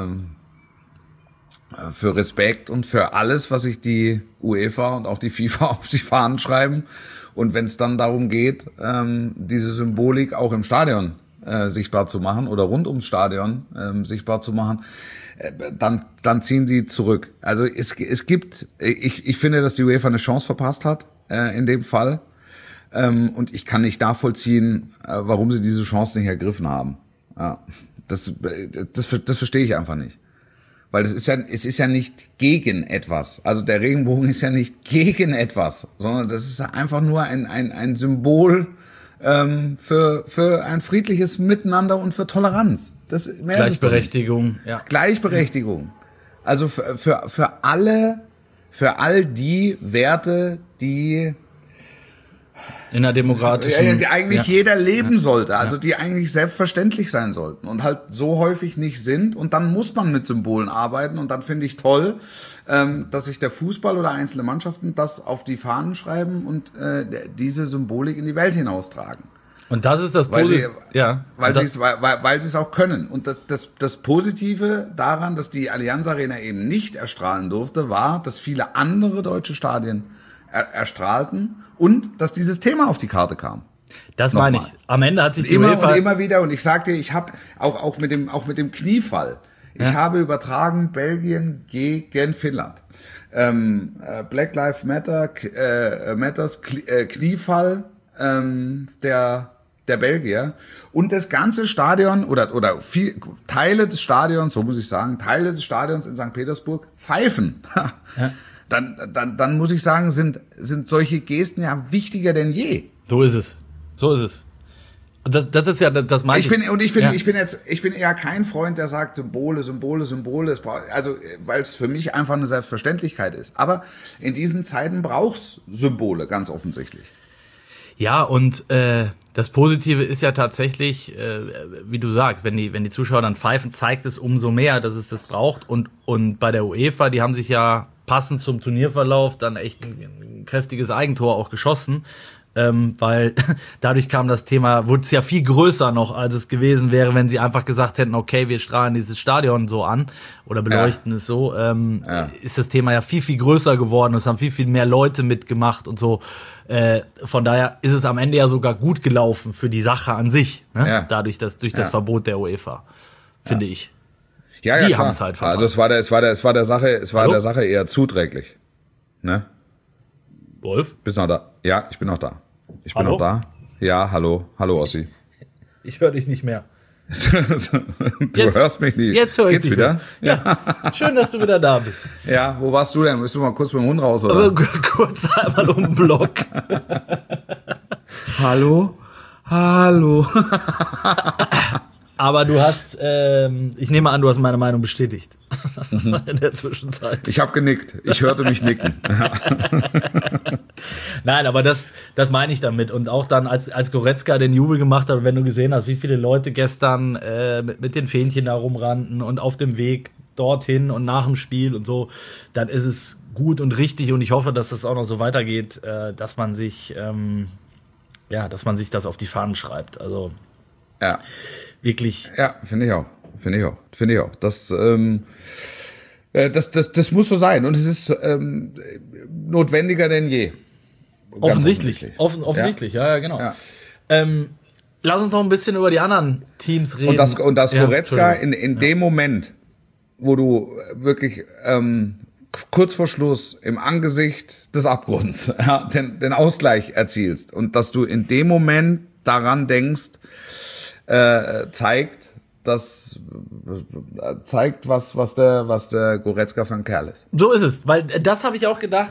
[SPEAKER 5] für Respekt und für alles, was sich die UEFA und auch die FIFA auf die Fahnen schreiben. Und wenn es dann darum geht, diese Symbolik auch im Stadion sichtbar zu machen oder rund ums Stadion sichtbar zu machen, dann ziehen sie zurück. Also es gibt, ich finde, dass die UEFA eine Chance verpasst hat in dem Fall. Und ich kann nicht nachvollziehen, warum sie diese Chance nicht ergriffen haben. Ja, das verstehe ich einfach nicht. Weil es ist ja nicht gegen etwas. Also der Regenbogen ist ja nicht gegen etwas, sondern das ist einfach nur ein Symbol für ein friedliches Miteinander und für Toleranz.
[SPEAKER 2] Gleichberechtigung, ja.
[SPEAKER 5] Gleichberechtigung. Also für all die Werte, die
[SPEAKER 2] in der demokratischen,
[SPEAKER 5] die eigentlich jeder leben sollte, also die eigentlich selbstverständlich sein sollten und halt so häufig nicht sind, und dann muss man mit Symbolen arbeiten, und dann finde ich toll, dass sich der Fußball oder einzelne Mannschaften das auf die Fahnen schreiben und diese Symbolik in die Welt hinaustragen.
[SPEAKER 2] Und das ist das
[SPEAKER 5] Positive, weil sie es auch können. Und das Positive daran, dass die Allianz Arena eben nicht erstrahlen durfte, war, dass viele andere deutsche Stadien erstrahlten und dass dieses Thema auf die Karte kam.
[SPEAKER 2] Das meine ich. Am Ende hat sich die
[SPEAKER 5] UEFA und immer wieder, und ich sagte, ich habe auch mit dem Kniefall, ich habe übertragen Belgien gegen Finnland. Black Lives Matter, Kniefall der Belgier und das ganze Stadion oder Teile des Stadions, so muss ich sagen, Teile des Stadions in St. Petersburg pfeifen. Ja. Dann muss ich sagen, sind solche Gesten ja wichtiger denn je.
[SPEAKER 2] So ist es. Und das ist ja, das meine ich.
[SPEAKER 5] Ich bin eher kein Freund, der sagt Symbole. Also, weil es für mich einfach eine Selbstverständlichkeit ist. Aber in diesen Zeiten braucht's Symbole, ganz offensichtlich.
[SPEAKER 2] Ja, und das Positive ist ja tatsächlich, wie du sagst, wenn die Zuschauer dann pfeifen, zeigt es umso mehr, dass es das braucht. Und bei der UEFA, die haben sich ja passend zum Turnierverlauf dann echt ein kräftiges Eigentor auch geschossen. Weil dadurch kam das Thema, wurde es ja viel größer noch, als es gewesen wäre, wenn sie einfach gesagt hätten, okay, wir strahlen dieses Stadion so an oder beleuchten es so, ist das Thema ja viel, viel größer geworden. Es haben viel, viel mehr Leute mitgemacht und so. Von daher ist es am Ende ja sogar gut gelaufen für die Sache an sich, ne? Ja. Dadurch, das Verbot der UEFA, finde ich.
[SPEAKER 5] Ja,
[SPEAKER 2] die haben es halt verpasst.
[SPEAKER 5] Also es war der Sache eher zuträglich, ne?
[SPEAKER 2] Wolf?
[SPEAKER 5] Bist du noch da? Ja, ich bin noch da. Ich bin noch da. Ja, hallo Ossi.
[SPEAKER 2] Ich höre dich nicht mehr.
[SPEAKER 5] Hörst mich nicht.
[SPEAKER 2] Jetzt höre ich
[SPEAKER 5] dich wieder.
[SPEAKER 2] Ja. Schön, dass du wieder da bist.
[SPEAKER 5] Ja, wo warst du denn? Bist du mal kurz mit dem Hund raus, oder?
[SPEAKER 2] Aber kurz einmal um den Block.
[SPEAKER 5] Hallo.
[SPEAKER 2] Aber du hast, ich nehme an, du hast meine Meinung bestätigt. In der Zwischenzeit.
[SPEAKER 5] Ich habe genickt. Ich hörte mich nicken.
[SPEAKER 2] Nein, aber das meine ich damit. Und auch dann, als Goretzka den Jubel gemacht hat, und wenn du gesehen hast, wie viele Leute gestern mit den Fähnchen da rumrannten und auf dem Weg dorthin und nach dem Spiel und so, dann ist es gut und richtig. Und ich hoffe, dass das auch noch so weitergeht, dass man sich das auf die Fahnen schreibt. Also,
[SPEAKER 5] ja.
[SPEAKER 2] Wirklich.
[SPEAKER 5] Ja, finde ich auch. Das muss so sein. Und es ist notwendiger denn je.
[SPEAKER 2] Offensichtlich, ja, genau. Ja. Lass uns noch ein bisschen über die anderen Teams reden.
[SPEAKER 5] Und dass Goretzka in dem Moment, wo du wirklich kurz vor Schluss im Angesicht des Abgrunds den Ausgleich erzielst und dass du in dem Moment daran denkst, zeigt, was der Goretzka für ein Kerl ist.
[SPEAKER 2] So ist es, weil das habe ich auch gedacht,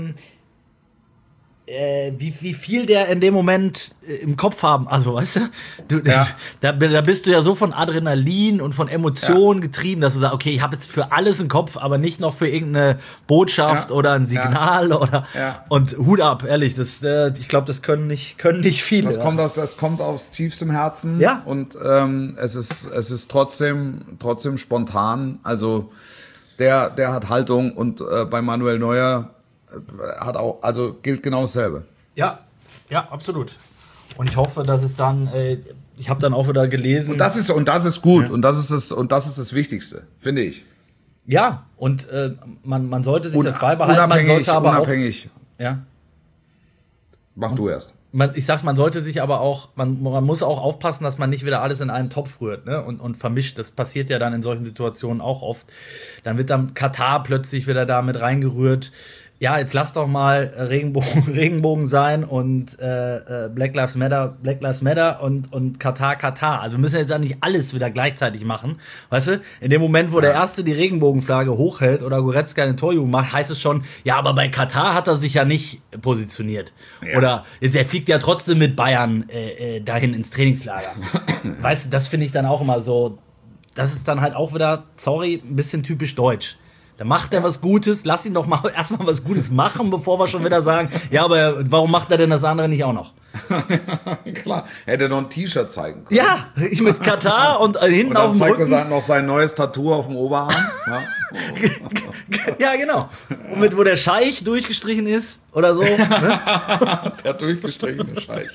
[SPEAKER 2] wie viel der in dem Moment im Kopf haben, also weißt du, da bist du ja so von Adrenalin und von Emotionen getrieben, dass du sagst, okay, ich habe jetzt für alles einen Kopf, aber nicht noch für irgendeine Botschaft oder ein Signal oder und Hut ab, ehrlich, das ich glaube, das können nicht viele.
[SPEAKER 5] Das kommt aus tiefstem Herzen und es ist trotzdem spontan, also der hat Haltung und bei Manuel Neuer hat auch, also gilt genau dasselbe.
[SPEAKER 2] Ja, absolut. Und ich hoffe, dass es dann, ich habe dann auch wieder gelesen.
[SPEAKER 5] Und das ist gut. Ja. Und das ist das Wichtigste, finde ich.
[SPEAKER 2] Ja, und man sollte sich das beibehalten. Man sollte aber
[SPEAKER 5] unabhängig.
[SPEAKER 2] Auch, ja.
[SPEAKER 5] Mach du erst.
[SPEAKER 2] Man sollte sich aber auch, man muss auch aufpassen, dass man nicht wieder alles in einen Topf rührt, ne? Und vermischt. Das passiert ja dann in solchen Situationen auch oft. Dann wird dann Katar plötzlich wieder da mit reingerührt. Ja, jetzt lass doch mal Regenbogen sein und Black Lives Matter und Katar. Also wir müssen jetzt ja nicht alles wieder gleichzeitig machen. Weißt du, in dem Moment, wo der Erste die Regenbogenflagge hochhält oder Goretzka eine Torjubel macht, heißt es schon, ja, aber bei Katar hat er sich ja nicht positioniert. Ja. Oder der fliegt ja trotzdem mit Bayern dahin ins Trainingslager. Weißt du, das finde ich dann auch immer so, das ist dann halt auch wieder, sorry, ein bisschen typisch deutsch. Da macht er was Gutes, lass ihn doch mal erstmal was Gutes machen, bevor wir schon wieder sagen, ja, aber warum macht er denn das andere nicht auch noch?
[SPEAKER 5] Klar, hätte noch ein T-Shirt zeigen können.
[SPEAKER 2] Ja, ich mit Katar und hinten auf dem Rücken.
[SPEAKER 5] Und dann zeigt er noch sein neues Tattoo auf dem Oberarm.
[SPEAKER 2] Ja, genau. Und wo der Scheich durchgestrichen ist oder so. Ne?
[SPEAKER 5] Der durchgestrichene Scheich.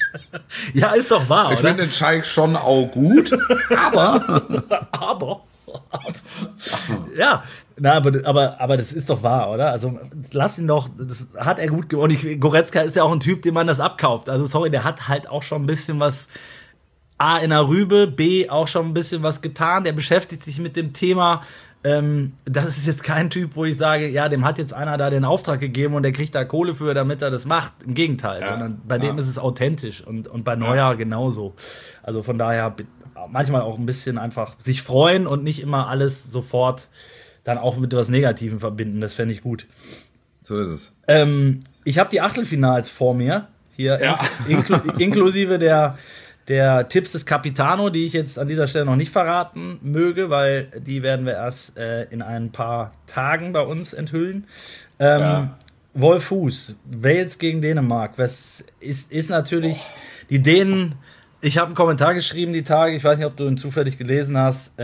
[SPEAKER 2] Ja, ist doch wahr,
[SPEAKER 5] ich finde den Scheich schon auch gut, aber...
[SPEAKER 2] Ja, na, aber das ist doch wahr, oder? Also lass ihn doch, das hat er gut gemacht. Und Goretzka ist ja auch ein Typ, dem man das abkauft. Also sorry, der hat halt auch schon ein bisschen was A in der Rübe, B auch schon ein bisschen was getan. Der beschäftigt sich mit dem Thema. Das ist jetzt kein Typ, wo ich sage, ja, dem hat jetzt einer da den Auftrag gegeben und der kriegt da Kohle für, damit er das macht. Im Gegenteil, sondern bei dem ist es authentisch und bei Neuer genauso. Also von daher manchmal auch ein bisschen einfach sich freuen und nicht immer alles sofort dann auch mit etwas Negativem verbinden. Das fände ich gut.
[SPEAKER 5] So ist es.
[SPEAKER 2] Ich habe die Achtelfinals vor mir, hier inklusive der Tipps des Capitano, die ich jetzt an dieser Stelle noch nicht verraten möge, weil die werden wir erst in ein paar Tagen bei uns enthüllen. Wolf Fuß, Wales gegen Dänemark. Was ist natürlich die Dänen. Ich habe einen Kommentar geschrieben die Tage, ich weiß nicht, ob du ihn zufällig gelesen hast.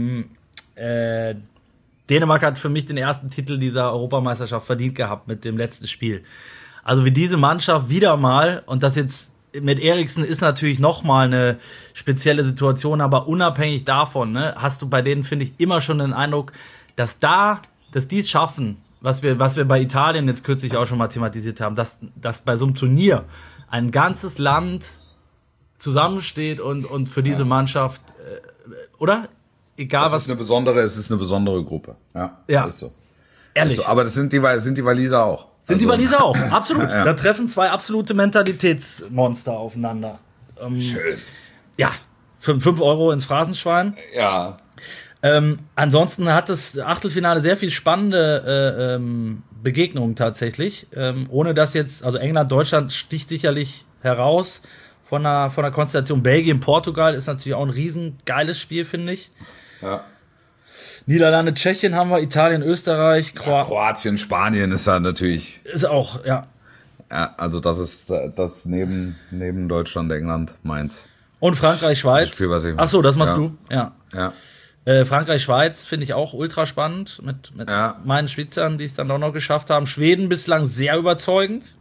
[SPEAKER 2] Dänemark hat für mich den ersten Titel dieser Europameisterschaft verdient gehabt mit dem letzten Spiel. Also wie diese Mannschaft wieder mal, und das jetzt mit Eriksen ist natürlich nochmal eine spezielle Situation, aber unabhängig davon, ne, hast du bei denen, finde ich, immer schon den Eindruck, dass die es schaffen, was wir bei Italien jetzt kürzlich auch schon mal thematisiert haben, dass bei so einem Turnier ein ganzes Land zusammensteht und für diese Mannschaft, oder? Egal was.
[SPEAKER 5] Es ist eine besondere Gruppe. Ja. Ist so.
[SPEAKER 2] Ehrlich.
[SPEAKER 5] Ist so. Aber das sind die Waliser auch.
[SPEAKER 2] Sind die Waliser auch, absolut. Ja. Da treffen zwei absolute Mentalitätsmonster aufeinander.
[SPEAKER 5] Schön.
[SPEAKER 2] Ja, 5 Euro ins Phrasenschwein.
[SPEAKER 5] Ja.
[SPEAKER 2] Ansonsten hat das Achtelfinale sehr viel spannende Begegnungen tatsächlich. Ohne dass jetzt, also England, Deutschland sticht sicherlich heraus von der Konstellation. Belgien, Portugal ist natürlich auch ein riesengeiles Spiel, finde ich.
[SPEAKER 5] Ja.
[SPEAKER 2] Niederlande, Tschechien haben wir, Italien, Österreich,
[SPEAKER 5] Kroatien, Spanien ist da natürlich.
[SPEAKER 2] Ist auch, ja.
[SPEAKER 5] Ja, also das ist das neben Deutschland, England, Mainz.
[SPEAKER 2] Und Frankreich, Schweiz. Ach so, das machst du. Ja. Frankreich, Schweiz finde ich auch ultra spannend mit meinen Schweizern, die es dann auch noch geschafft haben. Schweden bislang sehr überzeugend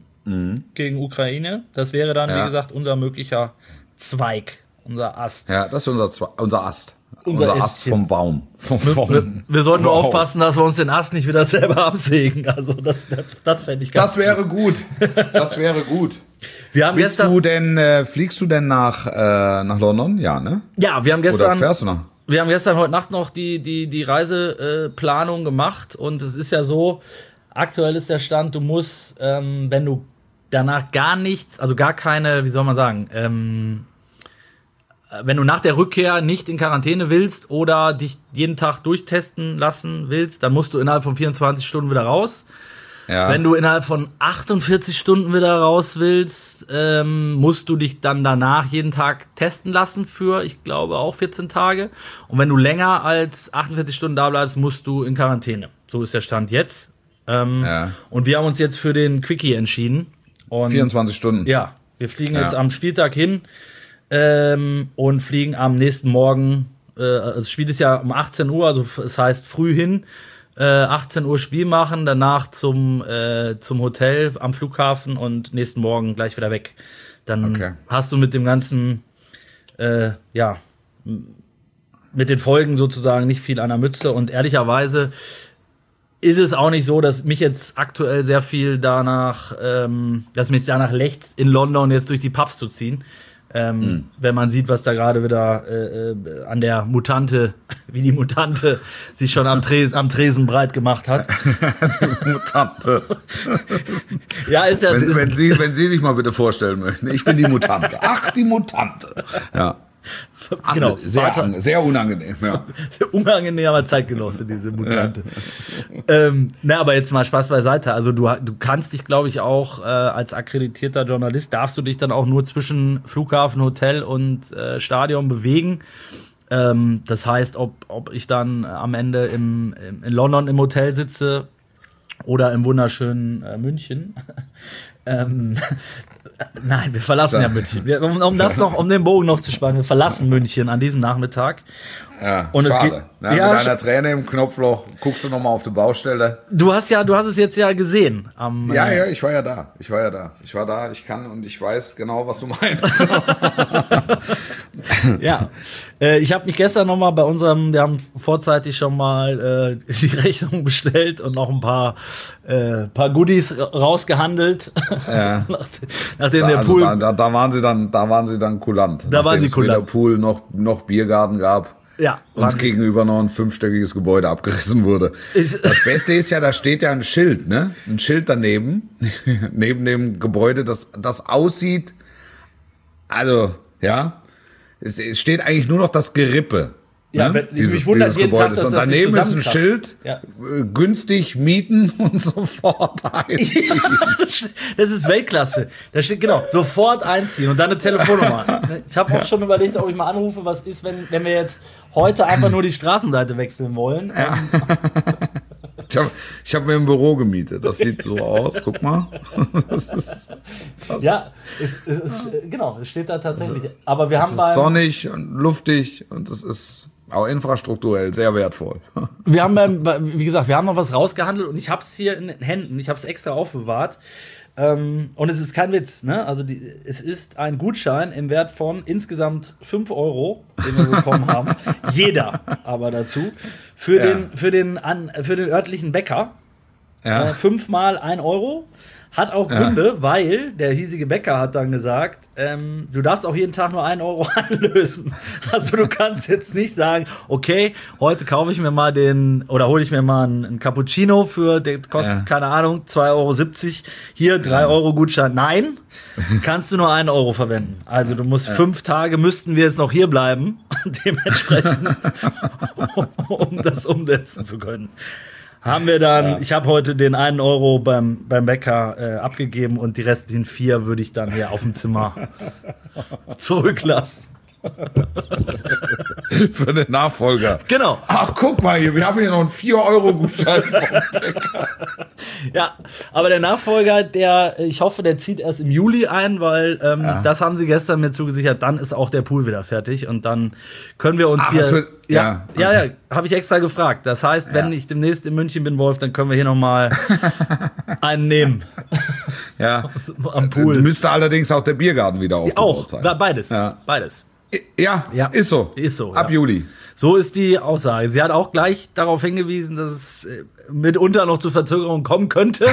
[SPEAKER 2] gegen Ukraine. Das wäre dann, wie gesagt, unser möglicher Zweig, unser Ast.
[SPEAKER 5] Ja, das ist unser Ast. Unser Ast vom Baum.
[SPEAKER 2] Wir sollten nur aufpassen, dass wir uns den Ast nicht wieder selber absägen. Also das fände ich ganz
[SPEAKER 5] Das wäre gut. Das wäre gut.
[SPEAKER 2] Wir haben
[SPEAKER 5] Fliegst du denn nach London? Ja, ne?
[SPEAKER 2] Ja, wir haben gestern.
[SPEAKER 5] Oder fährst du noch?
[SPEAKER 2] Wir haben gestern heute Nacht noch die Reiseplanung gemacht und es ist ja so, aktuell ist der Stand, du musst, wenn du danach gar nichts, also gar keine, wie soll man sagen, wenn du nach der Rückkehr nicht in Quarantäne willst oder dich jeden Tag durchtesten lassen willst, dann musst du innerhalb von 24 Stunden wieder raus. Ja. Wenn du innerhalb von 48 Stunden wieder raus willst, musst du dich dann danach jeden Tag testen lassen für, ich glaube, auch 14 Tage. Und wenn du länger als 48 Stunden da bleibst, musst du in Quarantäne. So ist der Stand jetzt. Und wir haben uns jetzt für den Quickie entschieden. Und
[SPEAKER 5] 24 Stunden?
[SPEAKER 2] Ja, wir fliegen jetzt am Spieltag hin. Und fliegen am nächsten Morgen, das Spiel ist ja um 18 Uhr, also das heißt früh hin, 18 Uhr Spiel machen, danach zum Hotel am Flughafen und nächsten Morgen gleich wieder weg. Dann hast du mit dem ganzen, mit den Folgen sozusagen nicht viel an der Mütze und ehrlicherweise ist es auch nicht so, dass mich jetzt aktuell sehr viel danach lechzt, in London jetzt durch die Pubs zu ziehen. Wenn man sieht, was da gerade wieder an der Mutante, wie die Mutante sich schon am Tresen breit gemacht hat.
[SPEAKER 5] Die Mutante.
[SPEAKER 2] Ja, ist ja.
[SPEAKER 5] Wenn Sie sich mal bitte vorstellen möchten, ich bin die Mutante. Ach, die Mutante. Ja.
[SPEAKER 2] Genau.
[SPEAKER 5] Sehr unangenehm, ja.
[SPEAKER 2] Unangenehm, aber Zeitgenosse, diese Mutante. Aber jetzt mal Spaß beiseite. Also du kannst dich, glaube ich, auch als akkreditierter Journalist, darfst du dich dann auch nur zwischen Flughafen, Hotel und Stadion bewegen. Das heißt, ob ich dann am Ende in London im Hotel sitze oder im wunderschönen München, Nein, wir verlassen ja München. Um den Bogen noch zu spannen, wir verlassen München an diesem Nachmittag.
[SPEAKER 5] Ja,
[SPEAKER 2] und
[SPEAKER 5] schade. Mit einer Träne im Knopfloch guckst du nochmal auf die Baustelle.
[SPEAKER 2] Du hast es jetzt ja gesehen.
[SPEAKER 5] Ja, ich war ja da. Ich kann und ich weiß genau, was du meinst.
[SPEAKER 2] Ja, ich habe mich gestern nochmal wir haben vorzeitig schon mal die Rechnung bestellt und noch ein paar Goodies rausgehandelt.
[SPEAKER 5] Ja.
[SPEAKER 2] Nachdem der Pool...
[SPEAKER 5] Da waren sie dann kulant.
[SPEAKER 2] Da waren sie kulant.
[SPEAKER 5] Weder Pool noch Biergarten gab.
[SPEAKER 2] Ja,
[SPEAKER 5] und gegenüber noch ein 5-stöckiges Gebäude abgerissen wurde. Das Beste ist ja, da steht ja ein Schild, ne? Ein Schild daneben, neben dem Gebäude, das aussieht, also, ja, es steht eigentlich nur noch das Gerippe.
[SPEAKER 2] Ja,
[SPEAKER 5] ne?
[SPEAKER 2] Mich wundert
[SPEAKER 5] dieses
[SPEAKER 2] jeden
[SPEAKER 5] Gebäudes.
[SPEAKER 2] Tag, dass
[SPEAKER 5] und
[SPEAKER 2] das
[SPEAKER 5] daneben ist ein
[SPEAKER 2] nicht
[SPEAKER 5] Schild, günstig mieten und sofort einziehen.
[SPEAKER 2] Ja, das ist Weltklasse. Da steht genau, sofort einziehen und dann eine Telefonnummer. Ich habe auch schon überlegt, ob ich mal anrufe, was ist, wenn wir jetzt heute einfach nur die Straßenseite wechseln wollen.
[SPEAKER 5] Ja. Ich hab mir ein Büro gemietet. Das sieht so aus. Guck mal. Das
[SPEAKER 2] ja, genau, es steht da tatsächlich. Aber
[SPEAKER 5] es ist sonnig und luftig und es ist auch infrastrukturell sehr wertvoll.
[SPEAKER 2] Wir haben wie gesagt, wir haben noch was rausgehandelt und ich habe es hier in den Händen. Ich habe es extra aufbewahrt. Und es ist kein Witz, ne? Also es ist ein Gutschein im Wert von insgesamt 5 €, den wir bekommen haben. Jeder aber dazu. Für den örtlichen Bäcker. Ja. 5 mal 1 €. Hat auch Gründe, weil der hiesige Bäcker hat dann gesagt, du darfst auch jeden Tag nur 1 € einlösen. Also du kannst jetzt nicht sagen, okay, heute kaufe ich mir mal hole ich mir mal einen Cappuccino der kostet, keine Ahnung, 2,70 €. Hier 3 € Gutschein. Nein, kannst du nur 1 € verwenden. Also du musst 5 Tage müssten wir jetzt noch hier bleiben, dementsprechend, um das umsetzen zu können. Haben wir dann, ich habe heute den 1 € beim Bäcker abgegeben und die restlichen 4 würde ich dann hier auf dem Zimmer zurücklassen.
[SPEAKER 5] Für den Nachfolger.
[SPEAKER 2] Genau.
[SPEAKER 5] Ach, guck mal hier, wir haben hier noch einen 4 € Gutschein vom Bäcker.
[SPEAKER 2] Ja, aber der Nachfolger, ich hoffe, der zieht erst im Juli ein, weil das haben sie gestern mir zugesichert, dann ist auch der Pool wieder fertig und dann können wir uns hier... Habe ich extra gefragt. Das heißt, wenn ich demnächst in München bin, Wolf, dann können wir hier nochmal einen nehmen.
[SPEAKER 5] Ja.
[SPEAKER 2] Am Pool.
[SPEAKER 5] Müsste allerdings auch der Biergarten wieder aufgebaut sein.
[SPEAKER 2] Beides.
[SPEAKER 5] Ja.
[SPEAKER 2] Beides.
[SPEAKER 5] Ja, ist so.
[SPEAKER 2] Ist so.
[SPEAKER 5] Ab Juli.
[SPEAKER 2] So ist die Aussage. Sie hat auch gleich darauf hingewiesen, dass es mitunter noch zu Verzögerungen kommen könnte.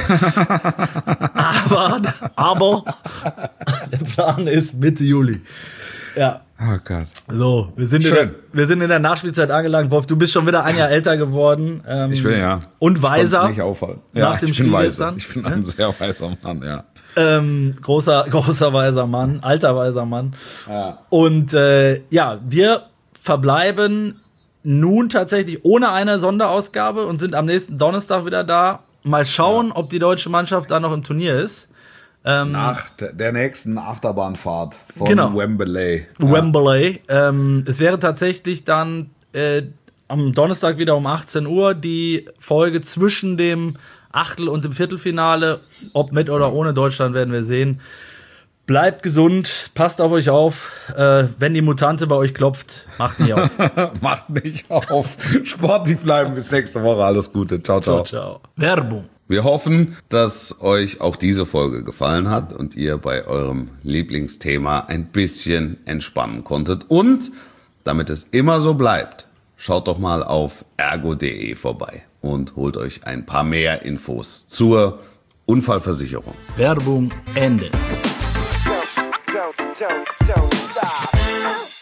[SPEAKER 2] aber der Plan ist Mitte Juli. Ja.
[SPEAKER 5] Oh Gott.
[SPEAKER 2] So, wir sind in der Nachspielzeit angelangt. Wolf, du bist schon wieder ein Jahr älter geworden.
[SPEAKER 5] Ich bin
[SPEAKER 2] und weiser.
[SPEAKER 5] Nicht auffallen.
[SPEAKER 2] Nach dem Spiel gestern.
[SPEAKER 5] Ich bin ein sehr weiser Mann, ja.
[SPEAKER 2] Großer weiser Mann, alter weiser Mann.
[SPEAKER 5] Ja.
[SPEAKER 2] Und wir verbleiben nun tatsächlich ohne eine Sonderausgabe und sind am nächsten Donnerstag wieder da. Mal schauen, ob die deutsche Mannschaft da noch im Turnier ist.
[SPEAKER 5] Nach der nächsten Achterbahnfahrt von Wembley.
[SPEAKER 2] Wembley. Es wäre tatsächlich dann am Donnerstag wieder um 18 Uhr die Folge zwischen dem Achtel- und dem Viertelfinale. Ob mit oder ohne Deutschland werden wir sehen. Bleibt gesund, passt auf euch auf. Wenn die Mutante bei euch klopft, macht nicht auf.
[SPEAKER 5] Macht nicht auf. Sportlich bleiben, bis nächste Woche. Alles Gute. Ciao, ciao.
[SPEAKER 2] Ciao. Werbung.
[SPEAKER 3] Wir hoffen, dass euch auch diese Folge gefallen hat und ihr bei eurem Lieblingsthema ein bisschen entspannen konntet. Und damit es immer so bleibt, schaut doch mal auf ergo.de vorbei und holt euch ein paar mehr Infos zur Unfallversicherung.
[SPEAKER 2] Werbung Ende.
[SPEAKER 6] Don't stop.